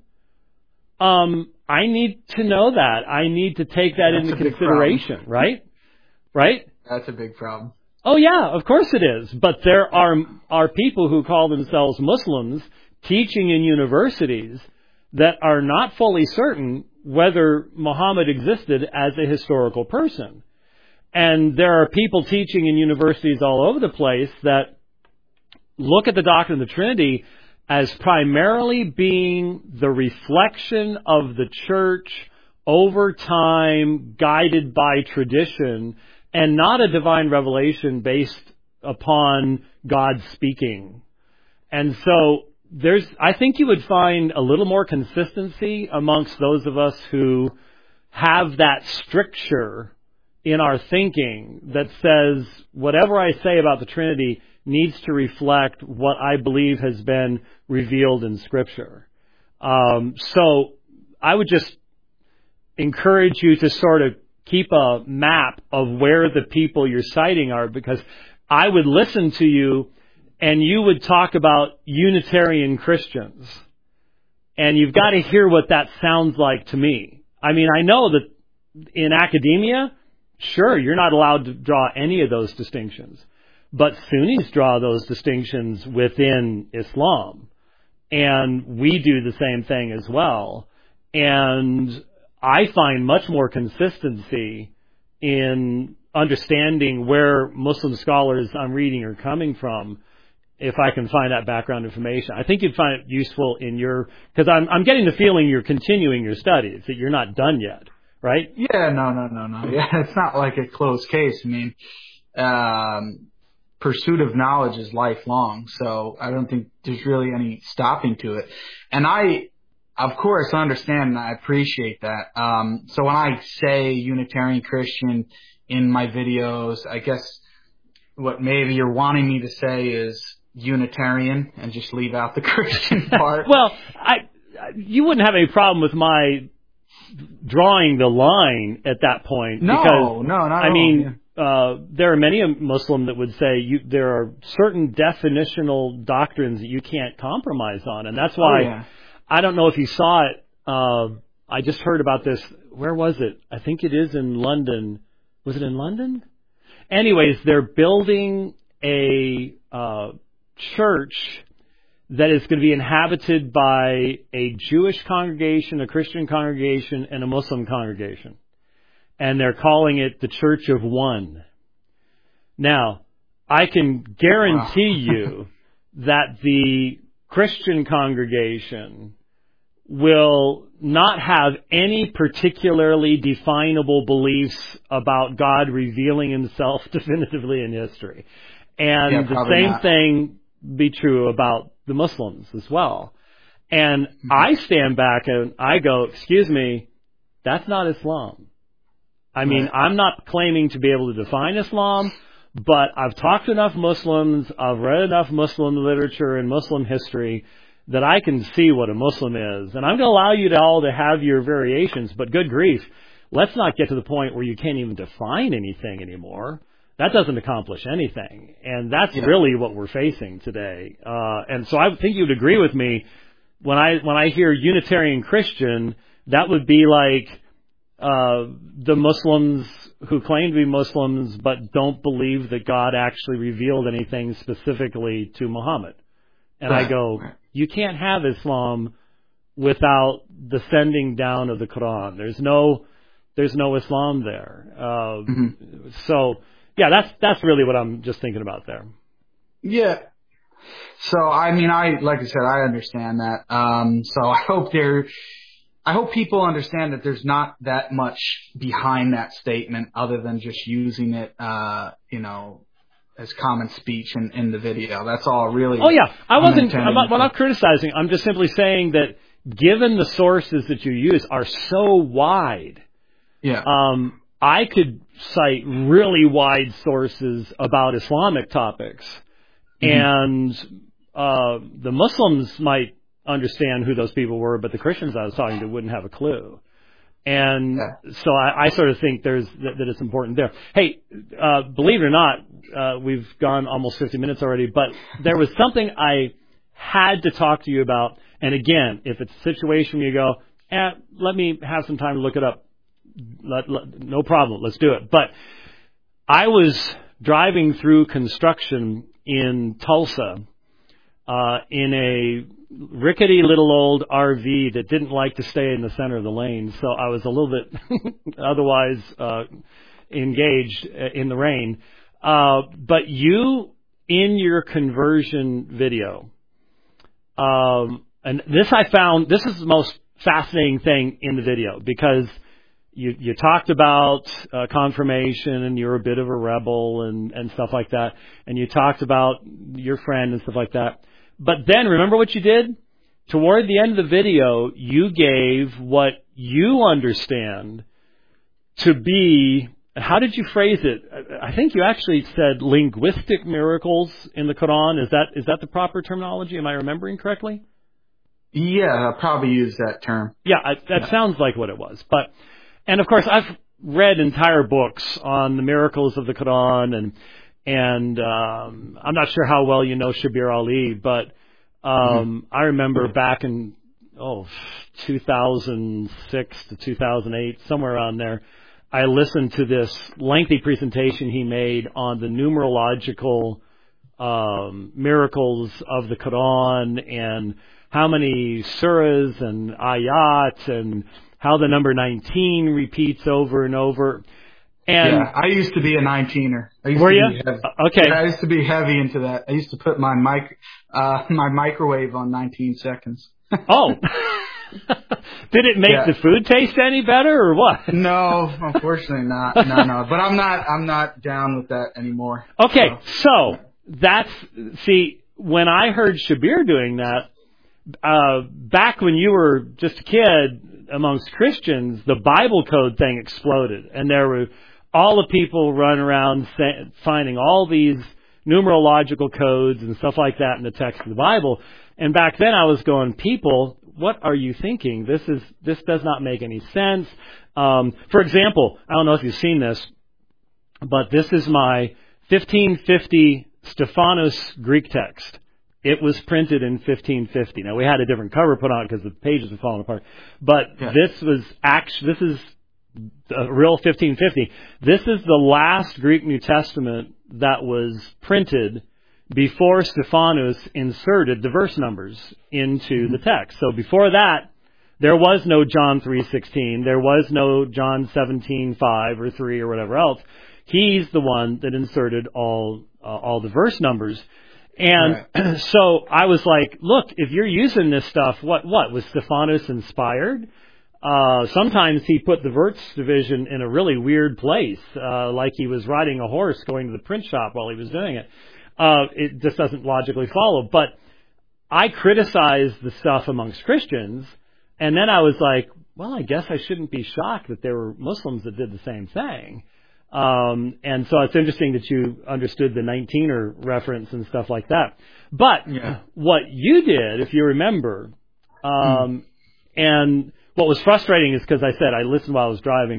um, I need to know that. I need to take that That's into consideration, right? Right? That's a big problem. Oh yeah, of course it is. But there are are people who call themselves Muslims teaching in universities that are not fully certain whether Muhammad existed as a historical person. And there are people teaching in universities all over the place that look at the doctrine of the Trinity as primarily being the reflection of the church over time, guided by tradition, and not a divine revelation based upon God speaking. And so there's, I think you would find a little more consistency amongst those of us who have that stricture in our thinking that says whatever I say about the Trinity needs to reflect what I believe has been revealed in Scripture. Um, so I would just encourage you to sort of keep a map of where the people you're citing are, because I would listen to you and you would talk about Unitarian Christians. And you've got to hear what that sounds like to me. I mean, I know that in academia, sure, you're not allowed to draw any of those distinctions. But Sunnis draw those distinctions within Islam. And we do the same thing as well. And I find much more consistency in understanding where Muslim scholars I'm reading are coming from if I can find that background information. I think you'd find it useful in your, because I'm, I'm getting the feeling you're continuing your studies, that you're not done yet, right? Yeah, no, no, no, no. Yeah, it's not like a closed case. I mean, um, pursuit of knowledge is lifelong, so I don't think there's really any stopping to it. And I, of course, understand and I appreciate that. Um, so when I say Unitarian Christian in my videos, I guess what maybe you're wanting me to say is Unitarian and just leave out the Christian part. Well, I, you wouldn't have any problem with my drawing the line at that point. No, because, no, not at I all. mean, Yeah. uh, there are many a Muslim that would say you, there are certain definitional doctrines that you can't compromise on, and that's why Oh, yeah. I don't know if you saw it. Uh, I just heard about this. Where was it? I think it is in London. Was it in London? Anyways, they're building a uh, church that is going to be inhabited by a Jewish congregation, a Christian congregation, and a Muslim congregation. And they're calling it the Church of One. Now, I can guarantee Wow. you that the Christian congregation will not have any particularly definable beliefs about God revealing himself definitively in history. And Yeah, the probably same not. thing be true about the Muslims as well. And Mm-hmm. I stand back and I go, excuse me, that's not Islam. I mean, Right. I'm not claiming to be able to define Islam, but I've talked to enough Muslims, I've read enough Muslim literature and Muslim history that I can see what a Muslim is. And I'm going to allow you to all to have your variations, but good grief, let's not get to the point where you can't even define anything anymore. that doesn't accomplish anything. And that's yeah. really what we're facing today. Uh, and so I think you would agree with me when I when I hear Unitarian Christian, that would be like uh, the Muslims who claim to be Muslims but don't believe that God actually revealed anything specifically to Muhammad. And right. I go, right. you can't have Islam without the sending down of the Quran. There's no, there's no Islam there. Uh, mm-hmm. So, yeah, that's that's really what I'm just thinking about there. Yeah. So, I mean, I like I said, I understand that. Um, so I hope there. I hope people understand that there's not that much behind that statement other than just using it, uh, you know, as common speech in, in the video. That's all really. Oh, yeah. I wasn't, I'm not, to. I'm not criticizing. I'm just simply saying that given the sources that you use are so wide, yeah. um, I could cite really wide sources about Islamic topics. Mm-hmm. And uh, the Muslims might understand who those people were, but the Christians I was talking to wouldn't have a clue. And yeah. so I, I sort of think there's that, that it's important there. Hey, uh, believe it or not, uh, we've gone almost fifty minutes already, but there was something I had to talk to you about. And again, if it's a situation where you go, eh, let me have some time to look it up, let, let, no problem, let's do it. But I was driving through construction in Tulsa uh, in a rickety little old R V that didn't like to stay in the center of the lane, so I was a little bit otherwise uh, engaged in the rain. Uh, but you, in your conversion video, um, and this I found, this is the most fascinating thing in the video, because you, you talked about uh, confirmation and you're a bit of a rebel and, and stuff like that, and you talked about your friend and stuff like that. But then, remember what you did? Toward the end of the video, you gave what you understand to be, how did you phrase it? I think you actually said linguistic miracles in the Quran. Is that is that the proper terminology? Am I remembering correctly? Yeah, I'll probably use that term. Yeah, I, that yeah. sounds like what it was. But, and of course, I've read entire books on the miracles of the Quran, and And um, I'm not sure how well you know Shabir Ali, but um, mm-hmm. I remember back in oh two thousand six to two thousand eight, somewhere around there, I listened to this lengthy presentation he made on the numerological um, miracles of the Quran and how many surahs and ayat and how the number nineteen repeats over and over. And yeah, I used to be a nineteener. I used were to you? Be heavy. Okay. Yeah, I used to be heavy into that. I used to put my mic, uh, my microwave on nineteen seconds. Oh. Did it make yeah. the food taste any better or what? No, unfortunately not. No, no. But I'm not, I'm not down with that anymore. Okay. So, So that's, see, when I heard Shabir doing that, uh, back when you were just a kid amongst Christians, the Bible code thing exploded, and there were all the people running around say, finding all these numerological codes and stuff like that in the text of the Bible. And back then I was going, people, what are you thinking? This is this does not make any sense. Um, for example, I don't know if you've seen this, but this is my fifteen fifty Stephanus Greek text. It was printed in fifteen fifty. Now, we had a different cover put on it because the pages were falling apart. But yeah. this was actually, this is a real fifteen fifty. This is the last Greek New Testament that was printed before Stephanus inserted the verse numbers into the text. So before that, there was no John three sixteen. There was no John seventeen five or three or whatever else. He's the one that inserted all uh, all the verse numbers. And right. so I was like, look, if you're using this stuff, what, what was Stephanus inspired? Uh, sometimes he put the verse division in a really weird place, uh, like he was riding a horse going to the print shop while he was doing it. Uh, it just doesn't logically follow. But I criticized the stuff amongst Christians, and then I was like, well, I guess I shouldn't be shocked that there were Muslims that did the same thing. Um, and so it's interesting that you understood the nineteener reference and stuff like that. But yeah. what you did, if you remember, um, mm. and what was frustrating is because I said I listened while I was driving.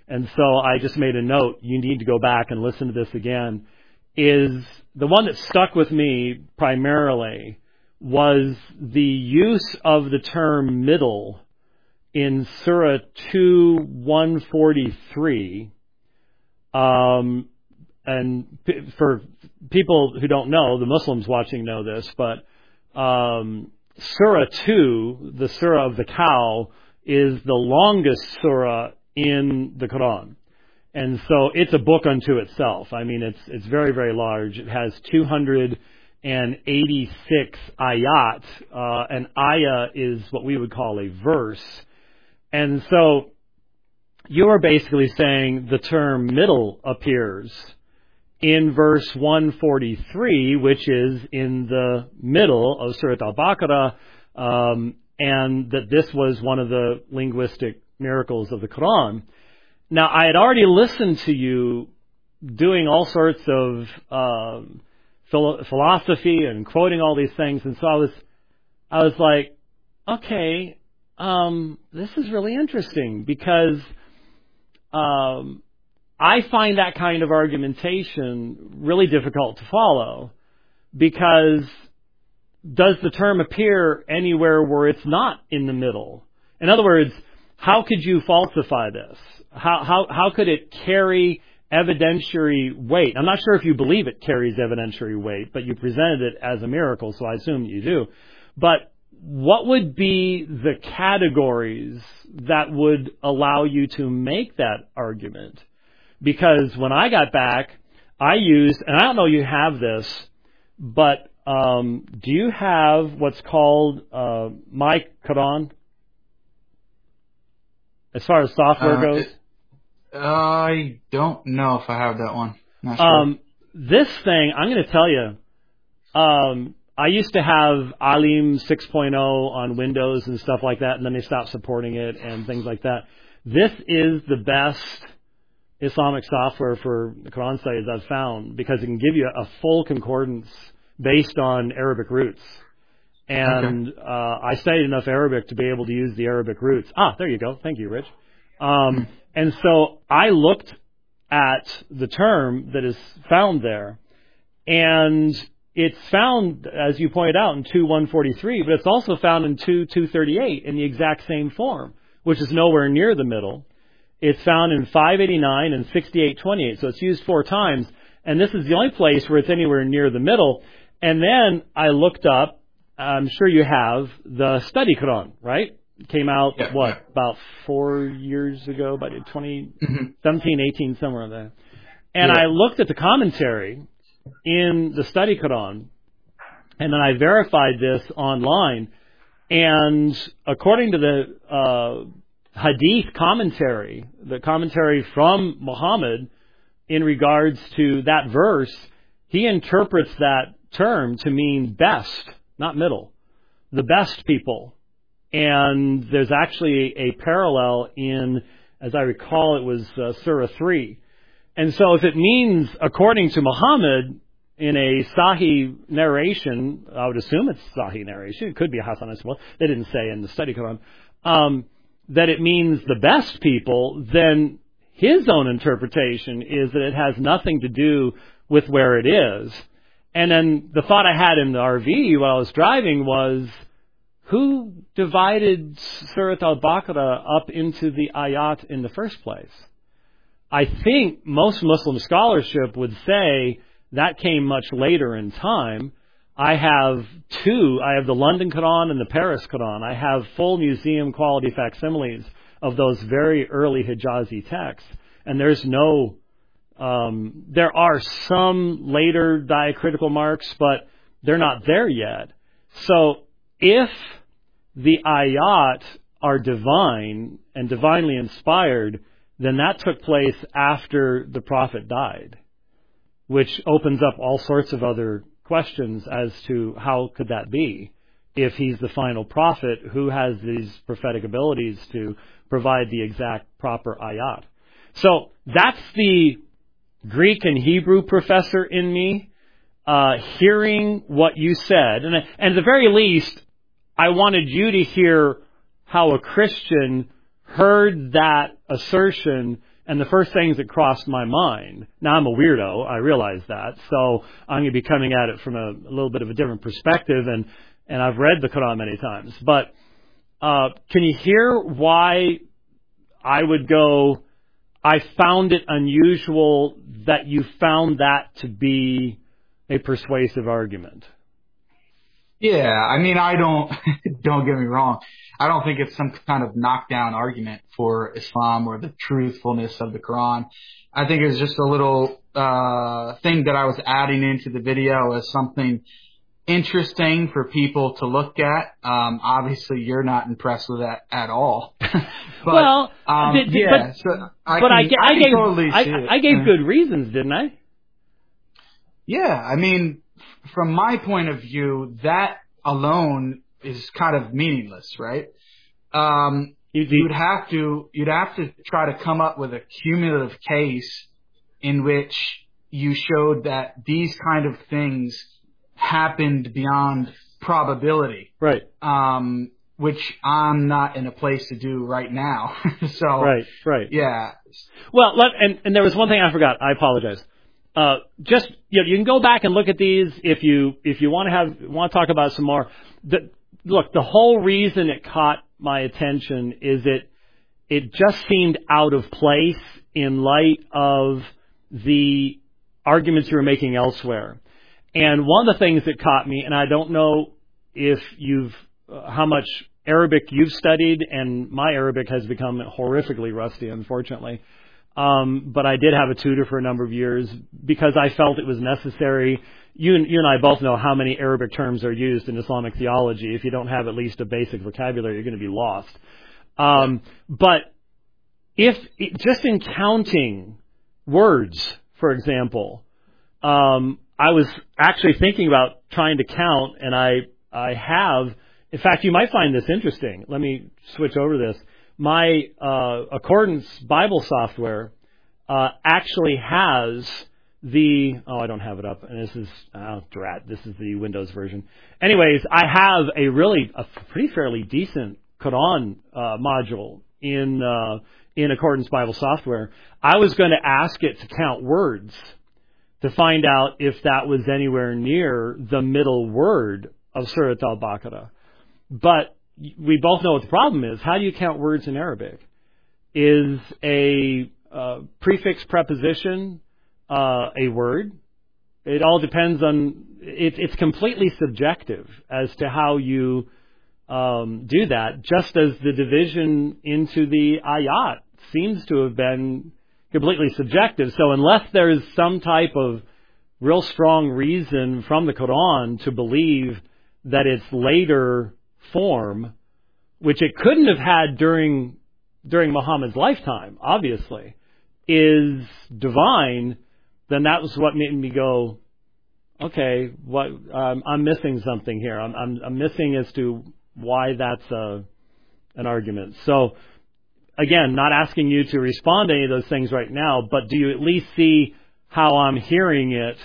and so I just made a note, you need to go back and listen to this again, is the one that stuck with me primarily was the use of the term middle in Surah two one forty-three. Um, and p- for people who don't know, the Muslims watching know this, but um, Surah two, the Surah of the cow, is the longest surah in the Quran. And so it's a book unto itself. I mean, it's it's very, very large. It has two hundred eighty-six ayat. Uh, an ayah is what we would call a verse. And so you are basically saying the term middle appears in verse one forty-three, which is in the middle of Surah Al-Baqarah, um, and that this was one of the linguistic miracles of the Quran. Now, I had already listened to you doing all sorts of um, philo- philosophy and quoting all these things, and so I was, I was like, okay, um, this is really interesting because um, I find that kind of argumentation really difficult to follow, because does the term appear anywhere where it's not in the middle? In other words, how could you falsify this? How how how could it carry evidentiary weight? I'm not sure if you believe it carries evidentiary weight, but you presented it as a miracle, so I assume you do. But what would be the categories that would allow you to make that argument? Because when I got back, I used, and I don't know you have this, but um, do you have what's called uh, My Quran? As far as software uh, goes? It, I don't know if I have that one. Not sure. Um, this thing, I'm going to tell you, um, I used to have Alim six point oh on Windows and stuff like that, and then they stopped supporting it and things like that. This is the best Islamic software for the Quran studies I've found, because it can give you a full concordance based on Arabic roots. And okay. uh, I studied enough Arabic to be able to use the Arabic roots. Ah, there you go. Thank you, Rich. Um, and so I looked at the term that is found there, and it's found, as you pointed out, in two one forty-three, but it's also found in two two thirty-eight in the exact same form, which is nowhere near the middle. It's found in five eighty-nine and sixty-eight twenty-eight, so it's used four times, and this is the only place where it's anywhere near the middle. And then I looked up, I'm sure you have, the Study Quran, right? It came out, yeah, what, yeah. about four years ago, about twenty Mm-hmm. seventeen, eighteen, somewhere in there. And yeah. I looked at the commentary in the Study Quran, and then I verified this online, and according to the uh, Hadith commentary, the commentary from Muhammad in regards to that verse, he interprets that term to mean best, not middle, the best people. And there's actually a parallel in, as I recall, it was uh, Surah three. And so if it means, according to Muhammad, in a Sahih narration, I would assume it's Sahih narration, it could be a Hasan as well, they didn't say in the Study Quran, um, that it means the best people, then his own interpretation is that it has nothing to do with where it is. And then the thought I had in the R V while I was driving was, who divided Surah Al-Baqarah up into the ayat in the first place? I think most Muslim scholarship would say that came much later in time. I have two. I have the London Quran and the Paris Quran. I have full museum quality facsimiles of those very early Hijazi texts. And there's no, um, there are some later diacritical marks, but they're not there yet. So if the ayat are divine and divinely inspired, then that took place after the Prophet died, which opens up all sorts of other questions as to how could that be. If he's the final prophet, who has these prophetic abilities to provide the exact proper ayat? So that's the Greek and Hebrew professor in me, uh, hearing what you said. And, and at the very least, I wanted you to hear how a Christian heard that assertion And the first things that crossed my mind, now I'm a weirdo, I realize that, so I'm going to be coming at it from a, a little bit of a different perspective, and, and I've read the Quran many times. But uh, can you hear why I would go, I found it unusual that you found that to be a persuasive argument? Yeah, I mean, I don't, don't get me wrong. I don't think it's some kind of knockdown argument for Islam or the truthfulness of the Quran. I think it's just a little, uh, thing that I was adding into the video as something interesting for people to look at. Um, obviously you're not impressed with that at all. but, well, um, did, did, yeah, but, so I but can, I, I, I gave, totally I, see it. I gave good reasons, didn't I? Yeah, I mean, from my point of view, that alone is kind of meaningless, right? Um, you'd have to, you'd have to try to come up with a cumulative case in which you showed that these kind of things happened beyond probability. Right. Um, which I'm not in a place to do right now. so, right, right. Yeah. Well, let, and, and there was one thing I forgot. I apologize. Uh, just, you know, you can go back and look at these if you, if you want to have, want to talk about some more. The, look, the whole reason it caught my attention is it, it just seemed out of place in light of the arguments you were making elsewhere. And one of the things that caught me, and I don't know if you've, uh, how much Arabic you've studied, and my Arabic has become horrifically rusty, unfortunately. Um, but I did have a tutor for a number of years because I felt it was necessary. You and, you and I both know how many Arabic terms are used in Islamic theology. If you don't have at least a basic vocabulary, you're going to be lost. Um, but if, just in counting words, for example, um, I was actually thinking about trying to count, and I, I have, in fact, you might find this interesting. Let me switch over this. My uh, Accordance Bible software uh, actually has the, oh, I don't have it up, and this is, oh, drat, this is the Windows version. Anyways, I have a really, a pretty fairly decent Quran uh, module in uh, in Accordance Bible software. I was going to ask it to count words to find out if that was anywhere near the middle word of Surat al-Baqarah. But we both know what the problem is. How do you count words in Arabic? Is a uh, prefix preposition uh, a word? It all depends on, it, it's completely subjective as to how you um, do that, just as the division into the ayat seems to have been completely subjective. So unless there's some type of real strong reason from the Quran to believe that its later form, which it couldn't have had during during Muhammad's lifetime, obviously, is divine, then that was what made me go, okay, what um, I'm missing something here. I'm, I'm I'm missing as to why that's a an argument. So again, not asking you to respond to any of those things right now, but do you at least see how I'm hearing it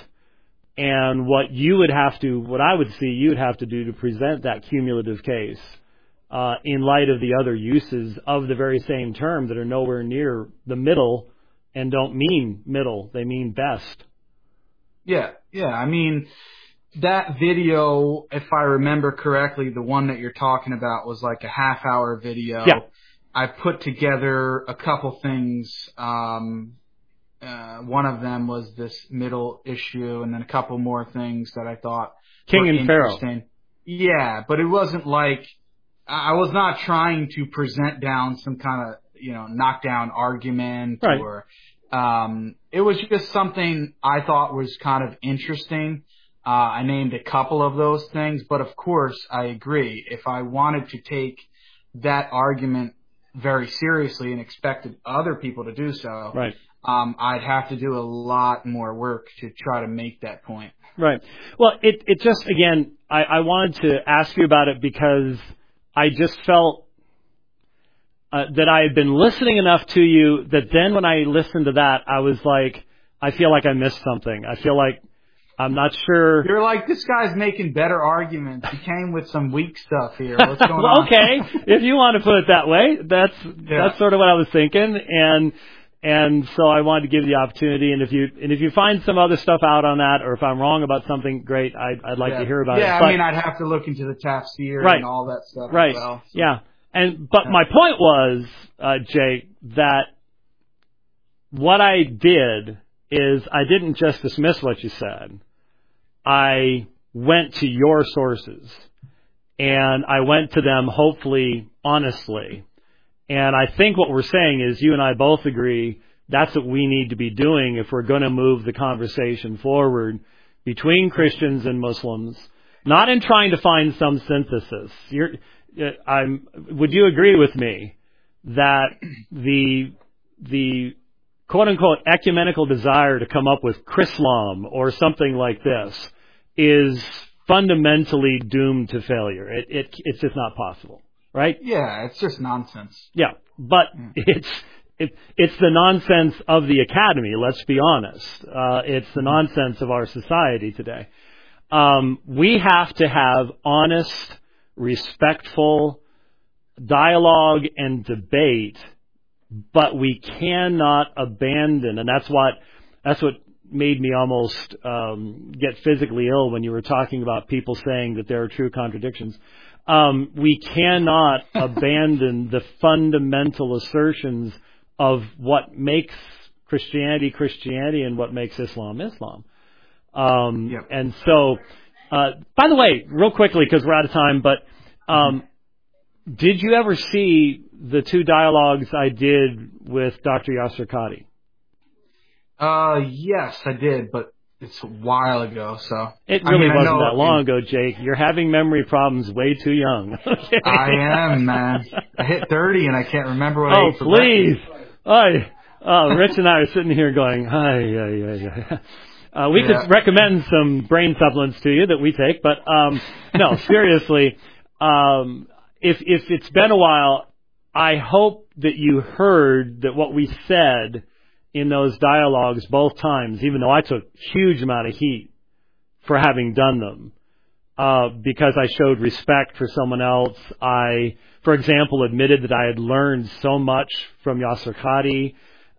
and what you would have to, what I would see you would have to do to present that cumulative case uh, in light of the other uses of the very same term that are nowhere near the middle and don't mean middle, they mean best. Yeah, yeah. I mean, that video, if I remember correctly, the one that you're talking about was like a half hour video. Yeah. I put together a couple things. Um, uh, one of them was this middle issue, and then a couple more things that I thought King were and interesting. Pharaoh. Yeah, but it wasn't like, I was not trying to present down some kind of, you know, knockdown argument right. or, um, it was just something I thought was kind of interesting. Uh, I named a couple of those things, but of course I agree. If I wanted to take that argument very seriously and expected other people to do so, right. um, I'd have to do a lot more work to try to make that point. Right. Well, it, it just, again, I, I wanted to ask you about it because I just felt uh, that I had been listening enough to you that then when I listened to that, I was like, I feel like I missed something. I feel like I'm not sure. You're like, this guy's making better arguments. He came with some weak stuff here. What's going on? Okay, if you want to put it that way, that's yeah. that's sort of what I was thinking. And and so I wanted to give you the opportunity. And if you and if you find some other stuff out on that, or if I'm wrong about something, great. I'd, I'd like yeah. to hear about yeah, it. Yeah, I mean, I'd have to look into the tafsir right. and all that stuff right. as well. So. Yeah. And but my point was, uh, Jake, that what I did is I didn't just dismiss what you said. I went to your sources, and I went to them hopefully honestly. And I think what we're saying is you and I both agree that's what we need to be doing if we're going to move the conversation forward between Christians and Muslims, not in trying to find some synthesis. You're, I'm, would you agree with me that the the quote-unquote ecumenical desire to come up with Chrislam or something like this is fundamentally doomed to failure? It, it it's just not possible, right? Yeah, it's just nonsense. Yeah, but it's it, it's the nonsense of the academy. Let's be honest. Uh, it's the nonsense of our society today. Um, we have to have honest, respectful dialogue and debate, but we cannot abandon, and that's what that's what made me almost um, get physically ill when you were talking about people saying that there are true contradictions. Um, we cannot abandon the fundamental assertions of what makes Christianity Christianity and what makes Islam Islam. Um, yep. And so, uh, by the way, real quickly, because we're out of time, but um, did you ever see the two dialogues I did with Doctor Yasser Qadhi? Uh, yes, I did, but it's a while ago, so. It really I mean, wasn't I know, that long ago, Jake. You're having memory problems way too young. Okay? I am, man. I hit thirty and I can't remember what I oh, ate for please. breakfast. I, uh, Rich and I are sitting here going, hi, yeah, yeah, yeah. Uh, we yeah. could recommend some brain supplements to you that we take, but um, no, seriously, um, if if it's been a while, I hope that you heard that what we said in those dialogues both times, even though I took huge amount of heat for having done them, uh, because I showed respect for someone else. I, for example, admitted that I had learned so much from Yasser Qadhi,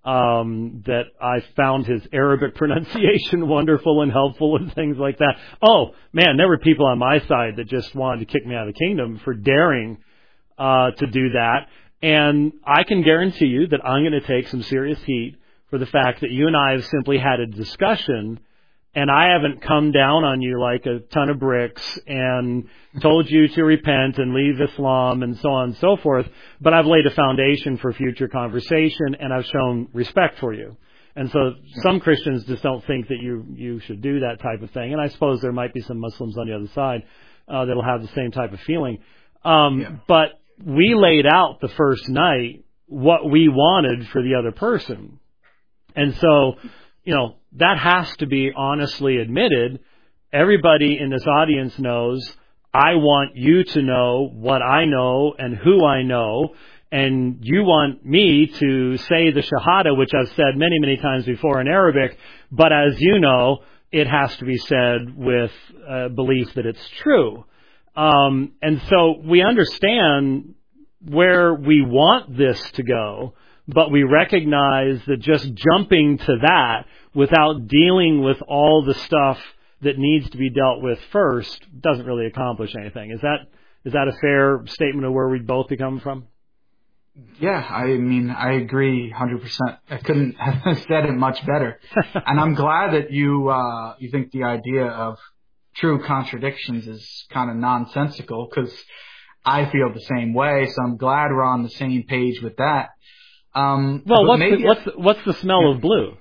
um, that I found his Arabic pronunciation wonderful and helpful and things like that. Oh, man, there were people on my side that just wanted to kick me out of the kingdom for daring uh, to do that. And I can guarantee you that I'm going to take some serious heat for the fact that you and I have simply had a discussion, and I haven't come down on you like a ton of bricks and told you to repent and leave Islam and so on and so forth, but I've laid a foundation for future conversation, and I've shown respect for you. And so some Christians just don't think that you, you should do that type of thing, and I suppose there might be some Muslims on the other side uh, that'll have the same type of feeling. Um, yeah. But we laid out the first night what we wanted for the other person. And so, you know, that has to be honestly admitted. Everybody in this audience knows I want you to know what I know and who I know, and you want me to say the Shahada, which I've said many, many times before in Arabic, but as you know, it has to be said with uh, belief that it's true. Um, and so we understand where we want this to go, but we recognize that just jumping to that without dealing with all the stuff that needs to be dealt with first doesn't really accomplish anything. Is that is that a fair statement of where we both be coming from? Yeah, I mean, I agree one hundred percent. I couldn't have said it much better. And I'm glad that you uh, you think the idea of true contradictions is kind of nonsensical, because I feel the same way. So I'm glad we're on the same page with that. Um, well, what's maybe the, what's the, what's the smell yeah. of blue?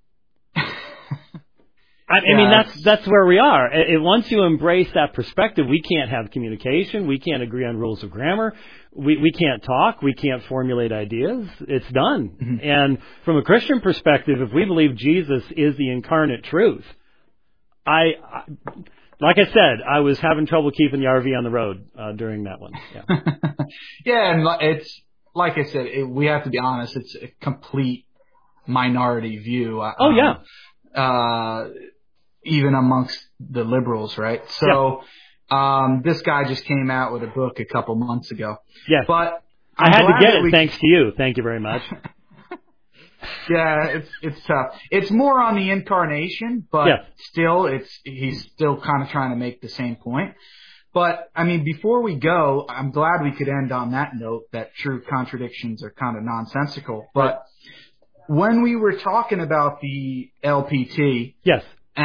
I, I yeah, mean, that's that's where we are. It, it, once you embrace that perspective, we can't have communication. We can't agree on rules of grammar. We we can't talk. We can't formulate ideas. It's done. Mm-hmm. And from a Christian perspective, if we believe Jesus is the incarnate truth, I, I like I said, I was having trouble keeping the R V on the road uh, during that one. Yeah, yeah, and it's like I said, it, we have to be honest. It's a complete minority view. Oh um, yeah. Uh, even amongst the liberals, right? So, yeah. um, this guy just came out with a book a couple months ago. Yes. But I'm I had to get it we... thanks to you. Thank you very much. Yeah, it's it's tough. It's more on the incarnation, but Yeah. still, it's he's still kind of trying to make the same point. But I mean, before we go, I'm glad we could end on that note that true contradictions are kind of nonsensical. But Right. when we were talking about the L P T, Yes.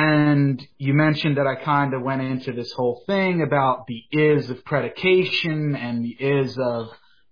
and you mentioned that I kind of went into this whole thing about the is of predication and the is of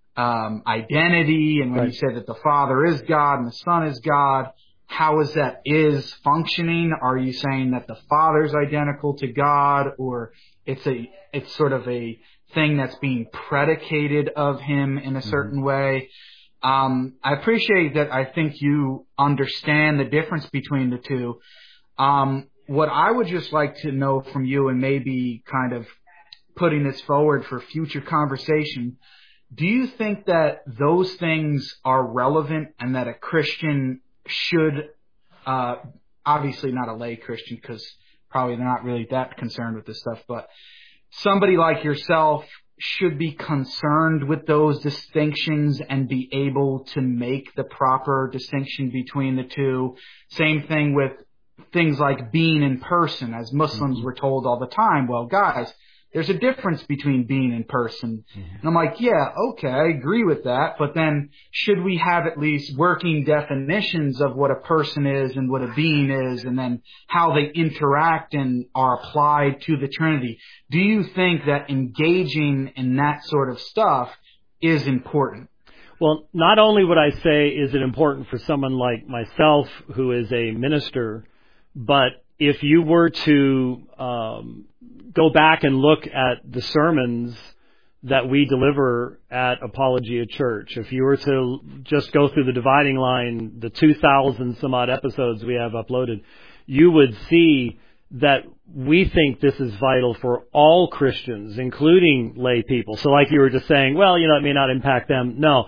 um, identity, and when Right. you said that the Father is God and the Son is God, how is that is functioning? Are you saying that the Father's identical to God, or it's a it's sort of a thing that's being predicated of Him in a certain mm-hmm. way? Um, I appreciate that. I think you understand the difference between the two. Um, what I would just like to know from you, and maybe kind of putting this forward for future conversation, do you think that those things are relevant and that a Christian should, uh, obviously not a lay Christian because probably they're not really that concerned with this stuff, but somebody like yourself should be concerned with those distinctions and be able to make the proper distinction between the two? Same thing with things like being in person, as Muslims mm-hmm. were told all the time, well, guys, there's a difference between being in person. Mm-hmm. And I'm like, yeah, okay, I agree with that. But then should we have at least working definitions of what a person is and what a being is, and then how they interact and are applied to the Trinity? Do you think that engaging in that sort of stuff is important? Well, not only would I say is it important for someone like myself who is a minister, but if you were to um, go back and look at the sermons that we deliver at Apologia Church, if you were to just go through the dividing line, the two thousand some odd episodes we have uploaded, you would see that we think this is vital for all Christians, including lay people. So like you were just saying, well, you know, it may not impact them. No.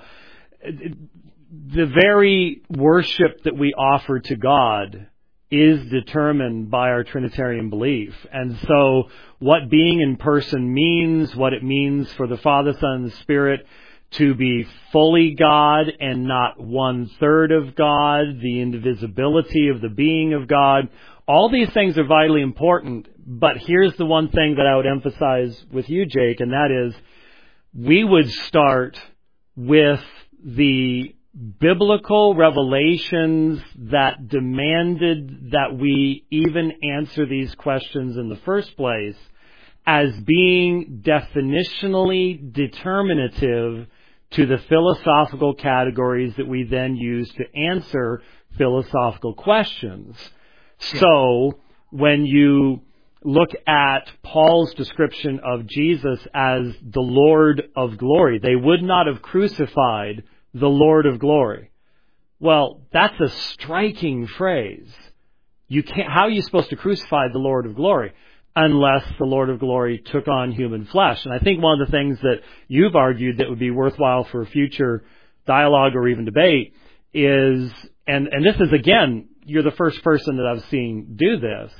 The very worship that we offer to God is determined by our Trinitarian belief. And so what being in person means, what it means for the Father, Son, and the Spirit to be fully God and not one-third of God, the indivisibility of the being of God, all these things are vitally important. But here's the one thing that I would emphasize with you, Jake, and that is we would start with the biblical revelations that demanded that we even answer these questions in the first place as being definitionally determinative to the philosophical categories that we then use to answer philosophical questions. Yeah. So when you look at Paul's description of Jesus as the Lord of glory, they would not have crucified the Lord of glory. Well, that's a striking phrase. You can't, how are you supposed to crucify the Lord of glory unless the Lord of glory took on human flesh? And I think one of the things that you've argued that would be worthwhile for future dialogue or even debate is, and, and this is again, you're the first person that I've seen do this,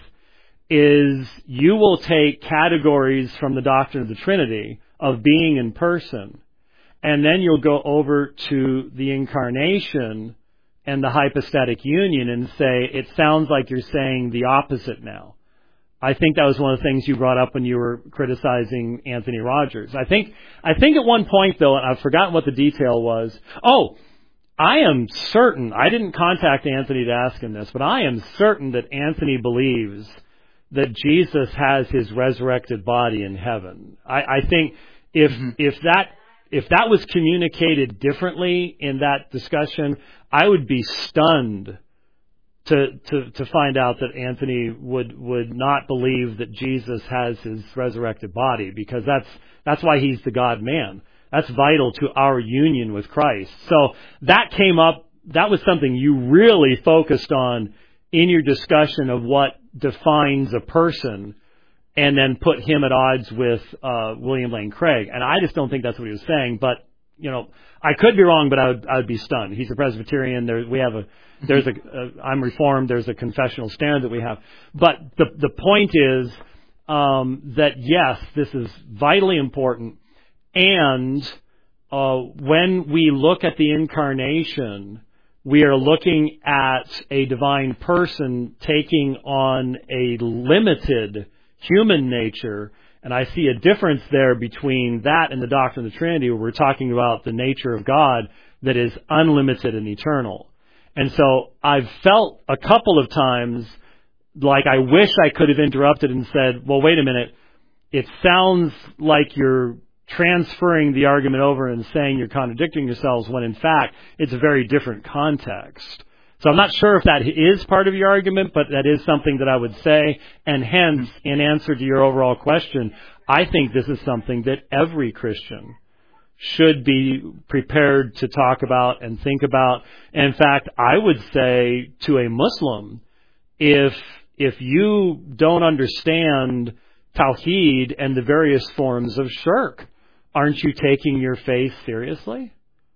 is you will take categories from the doctrine of the Trinity of being in person, and then you'll go over to the incarnation and the hypostatic union and say, it sounds like you're saying the opposite now. I think that was one of the things you brought up when you were criticizing Anthony Rogers. I think, I think at one point though, and I've forgotten what the detail was. Oh, I am certain, I didn't contact Anthony to ask him this, but I am certain that Anthony believes that Jesus has his resurrected body in heaven. I, I think if, mm-hmm. if that, If that was communicated differently in that discussion, I would be stunned to, to, to find out that Anthony would, would not believe that Jesus has his resurrected body, because that's, that's why he's the God-man. That's vital to our union with Christ. So that came up, that was something you really focused on in your discussion of what defines a person, and then put him at odds with uh, William Lane Craig. And I just don't think that's what he was saying. But, you know, I could be wrong, but I would, I would be stunned. He's a Presbyterian. There, we have a, there's a, a, I'm Reformed. There's a confessional standard that we have. But the, the point is um, that, yes, this is vitally important. And uh, when we look at the incarnation, we are looking at a divine person taking on a limited human nature. And I see a difference there between that and the doctrine of the Trinity, where we're talking about the nature of God that is unlimited and eternal. And so I've felt a couple of times like I wish I could have interrupted and said, well, wait a minute. It sounds like you're transferring the argument over and saying you're contradicting yourselves when in fact it's a very different context. So I'm not sure if that is part of your argument, but that is something that I would say. And hence, in answer to your overall question, I think this is something that every Christian should be prepared to talk about and think about. And in fact, I would say to a Muslim, if if you don't understand Tawheed and the various forms of shirk, aren't you taking your faith seriously?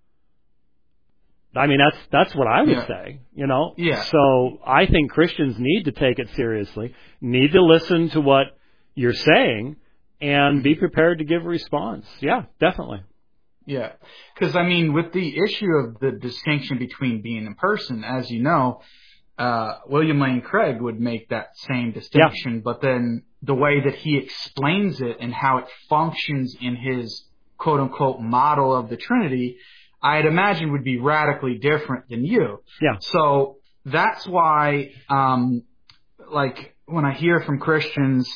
I mean, that's that's what I would yeah. say, you know. Yeah. So I think Christians need to take it seriously, need to listen to what you're saying, and be prepared to give a response. Yeah, definitely. Yeah, because I mean, with the issue of the distinction between being and person, as you know, uh, William Lane Craig would make that same distinction, yeah. But then the way that he explains it and how it functions in his quote-unquote model of the Trinity, I'd imagine would be radically different than you. Yeah. So that's why, um, like, when I hear from Christians,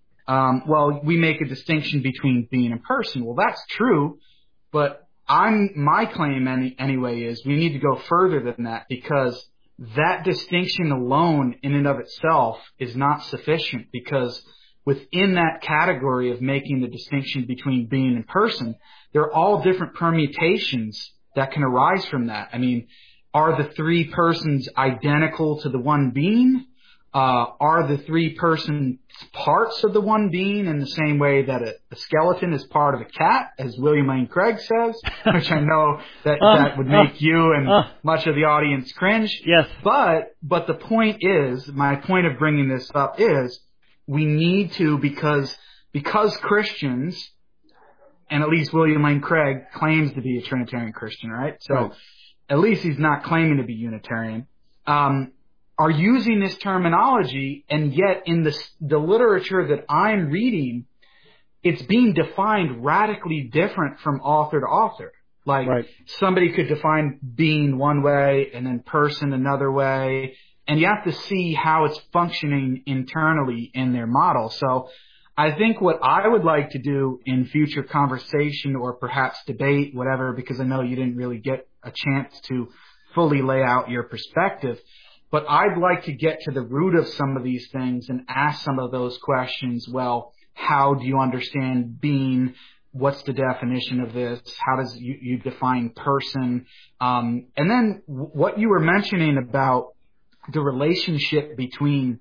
um, well, we make a distinction between being and person. Well, that's true, but I'm my claim any, anyway is we need to go further than that, because that distinction alone in and of itself is not sufficient, because within that category of making the distinction between being and person, there are all different permutations that can arise from that. I mean, are the three persons identical to the one being? Uh, are the three person parts of the one being in the same way that a, a skeleton is part of a cat, as William Lane Craig says, which I know that uh, that would make uh, you and uh, much of the audience cringe. Yes. But, but the point is, my point of bringing this up is, we need to, because, because Christians, and at least William Lane Craig claims to be a Trinitarian Christian, right? So right. At least he's not claiming to be Unitarian. Um, are using this terminology, and yet in the, the literature that I'm reading, it's being defined radically different from author to author. Like right. Somebody could define being one way and then person another way, and you have to see how it's functioning internally in their model. So I think what I would like to do in future conversation or perhaps debate, whatever, because I know you didn't really get a chance to fully lay out your perspective, but I'd like to get to the root of some of these things and ask some of those questions. Well, how do you understand being? What's the definition of this? How does you, you define person? Um, and then what you were mentioning about the relationship between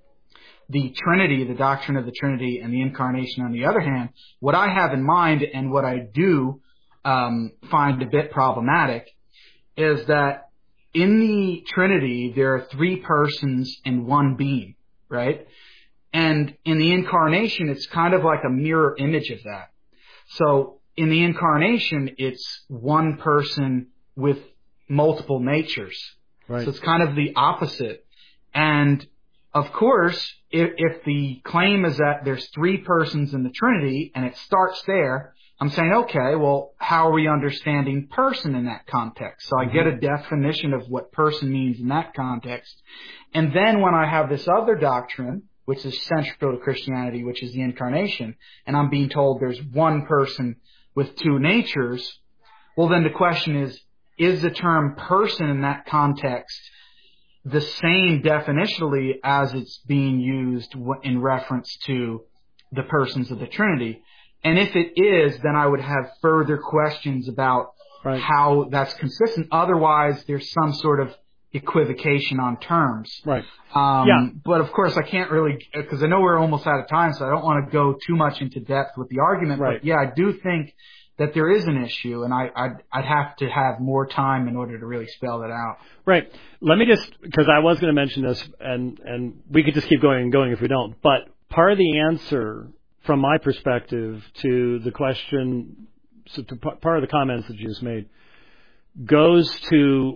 the Trinity, the doctrine of the Trinity, and the Incarnation on the other hand, what I have in mind and what I do um, find a bit problematic is that in the Trinity, there are three persons and one being, right? And in the Incarnation, it's kind of like a mirror image of that. So in the Incarnation, it's one person with multiple natures. Right. So it's kind of the opposite. And of course, if, if the claim is that there's three persons in the Trinity and it starts there, I'm saying, okay, well, how are we understanding person in that context? So I get a definition of what person means in that context. And then when I have this other doctrine, which is central to Christianity, which is the Incarnation, and I'm being told there's one person with two natures, well, then the question is, is the term person in that context the same definitionally as it's being used in reference to the persons of the Trinity? And if it is, then I would have further questions about right. how that's consistent. Otherwise, there's some sort of equivocation on terms. Right. Um, yeah. But of course, I can't really, because I know we're almost out of time, so I don't want to go too much into depth with the argument. Right. But yeah, I do think that there is an issue, and I, I'd, I'd have to have more time in order to really spell that out. Right. Let me just, because I was going to mention this, and, and we could just keep going and going if we don't. But part of the answer, from my perspective, to the question, so to part of the comments that you just made, goes to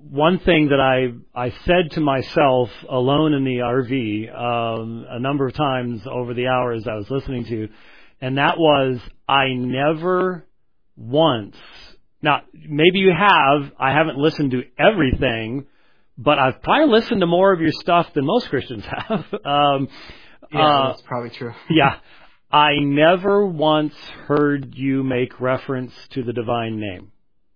one thing that I I said to myself alone in the R V um, a number of times over the hours I was listening to, and that was, I never once, now maybe you have, I haven't listened to everything, but I've probably listened to more of your stuff than most Christians have. um, yeah, uh, that's probably true. yeah. I never once heard you make reference to the divine name,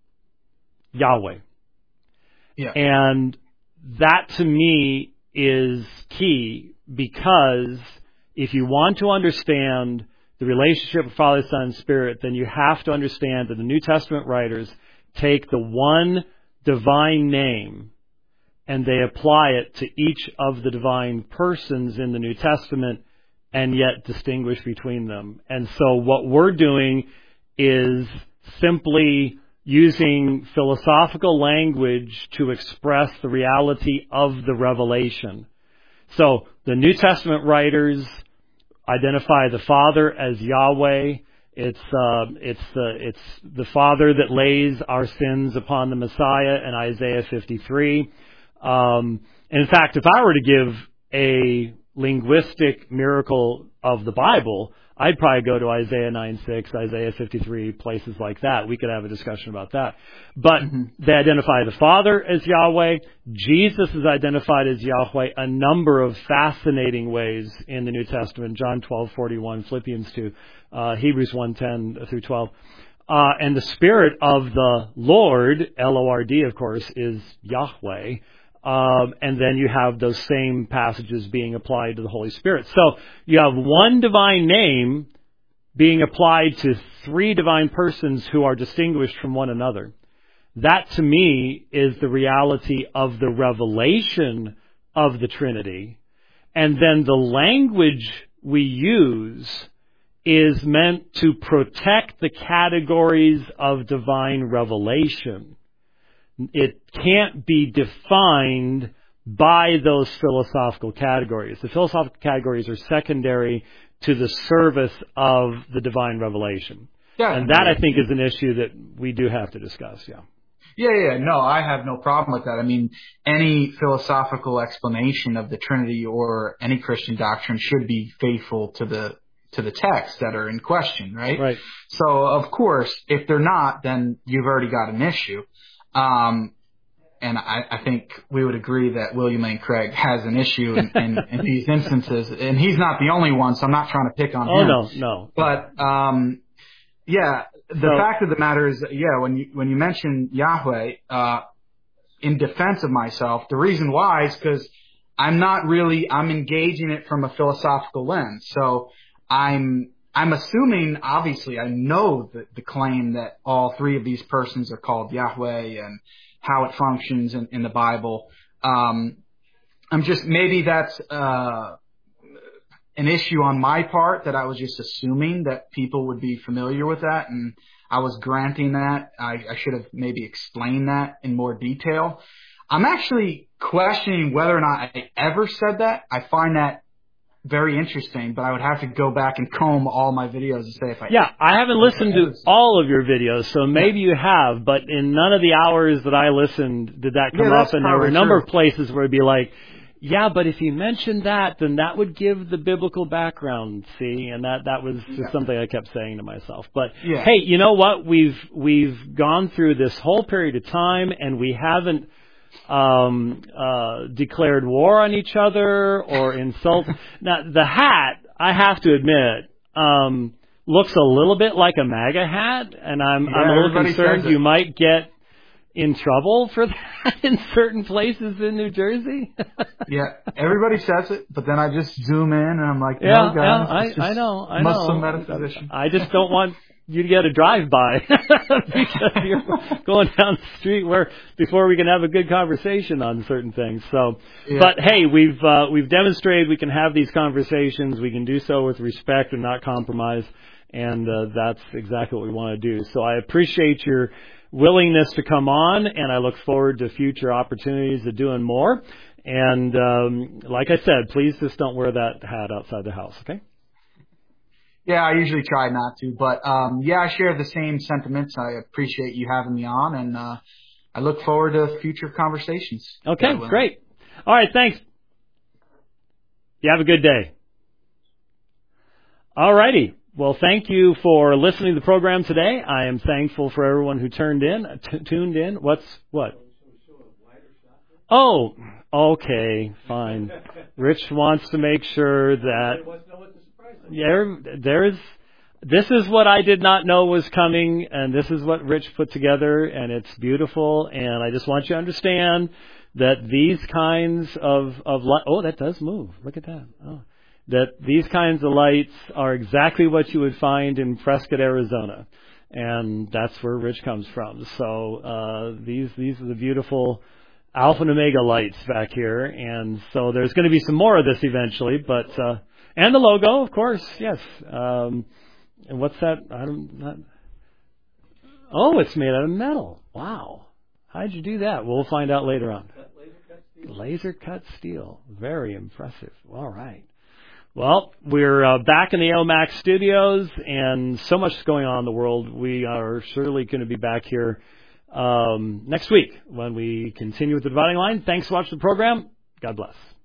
Yahweh. Yeah. And that to me is key, because if you want to understand the relationship of Father, Son, and Spirit, then you have to understand that the New Testament writers take the one divine name and they apply it to each of the divine persons in the New Testament, and yet distinguish between them. And so what we're doing is simply using philosophical language to express the reality of the revelation. So the New Testament writers identify the Father as Yahweh. It's uh, it's the it's the Father that lays our sins upon the Messiah in Isaiah fifty-three. Um, in fact, if I were to give a linguistic miracle of the Bible, I'd probably go to Isaiah nine six, Isaiah fifty-three, places like that. We could have a discussion about that. But mm-hmm. they identify the Father as Yahweh. Jesus is identified as Yahweh a number of fascinating ways in the New Testament. John twelve forty-one, Philippians two, uh, Hebrews one ten through twelve. Uh, and the Spirit of the Lord, L O R D, of course, is Yahweh. Um, and then you have those same passages being applied to the Holy Spirit. So you have one divine name being applied to three divine persons who are distinguished from one another. That, to me, is the reality of the revelation of the Trinity. And then the language we use is meant to protect the categories of divine revelation. It can't be defined by those philosophical categories. The philosophical categories are secondary to the service of the divine revelation. Yeah, and that, I think, is an issue that we do have to discuss, yeah. Yeah, yeah, no, I have no problem with that. I mean, any philosophical explanation of the Trinity or any Christian doctrine should be faithful to the to the texts that are in question, right? Right. So, of course, if they're not, then you've already got an issue. Um, and I, I think we would agree that William Lane Craig has an issue in, in, in these instances, and he's not the only one, so I'm not trying to pick on oh, him. Oh, no, no. But, um, yeah, the so, fact of the matter is, yeah, when you, when you mention Yahweh, uh, in defense of myself, the reason why is because I'm not really, I'm engaging it from a philosophical lens. So I'm, I'm assuming, obviously, I know the, the claim that all three of these persons are called Yahweh and how it functions in, in the Bible. Um, I'm just, maybe that's uh, an issue on my part, that I was just assuming that people would be familiar with that, and I was granting that. I, I should have maybe explained that in more detail. I'm actually questioning whether or not I ever said that. I find that very interesting, but I would have to go back and comb all my videos to say if I... Yeah, I haven't listened to all of your videos, so maybe yeah. you have, but in none of the hours that I listened did that come yeah, up, and there were a number true. of places where it'd be like, yeah, but if you mentioned that, then that would give the biblical background, see, and that, that was just yeah. something I kept saying to myself. But, yeah. hey, you know what? We've, we've gone through this whole period of time, and we haven't um uh declared war on each other or insult. Now the hat, I have to admit, um looks a little bit like a MAGA hat, and I'm yeah, I'm a little concerned you might get in trouble for that in certain places in New Jersey. Yeah, everybody says it, but then I just zoom in and I'm like, no, yeah, guys, yeah, I, I know, I Muslim know. metaphysician. I just don't want you to get a drive-by because you're going down the street where before we can have a good conversation on certain things. So, yeah. But hey, we've uh, we've demonstrated we can have these conversations. We can do so with respect and not compromise, and uh, that's exactly what we want to do. So I appreciate your willingness to come on, and I look forward to future opportunities of doing more. And um, like I said, please just don't wear that hat outside the house, okay? Yeah, I usually try not to, but um, yeah, I share the same sentiments. I appreciate you having me on, and uh, I look forward to future conversations. Okay, great. All right, thanks. You have a good day. All righty. Well, thank you for listening to the program today. I am thankful for everyone who turned in, t- tuned in. What's what? Oh, okay, fine. Rich wants to make sure that there, there's. This is what I did not know was coming, and this is what Rich put together, and it's beautiful. And I just want you to understand that these kinds of of light. Oh, that does move. Look at that. Oh. That these kinds of lights are exactly what you would find in Prescott, Arizona, and that's where Rich comes from. So uh, these these are the beautiful Alpha and Omega lights back here, and so there's going to be some more of this eventually. But uh, and the logo, of course, yes. Um, and what's that? I don't. Not, oh, it's made out of metal. Wow, how'd you do that? We'll find out later on. Laser cut steel, very impressive. All right. Well, we're uh, back in the A O Max studios, and so much is going on in the world. We are surely going to be back here um, next week when we continue with the dividing line. Thanks for watching the program. God bless.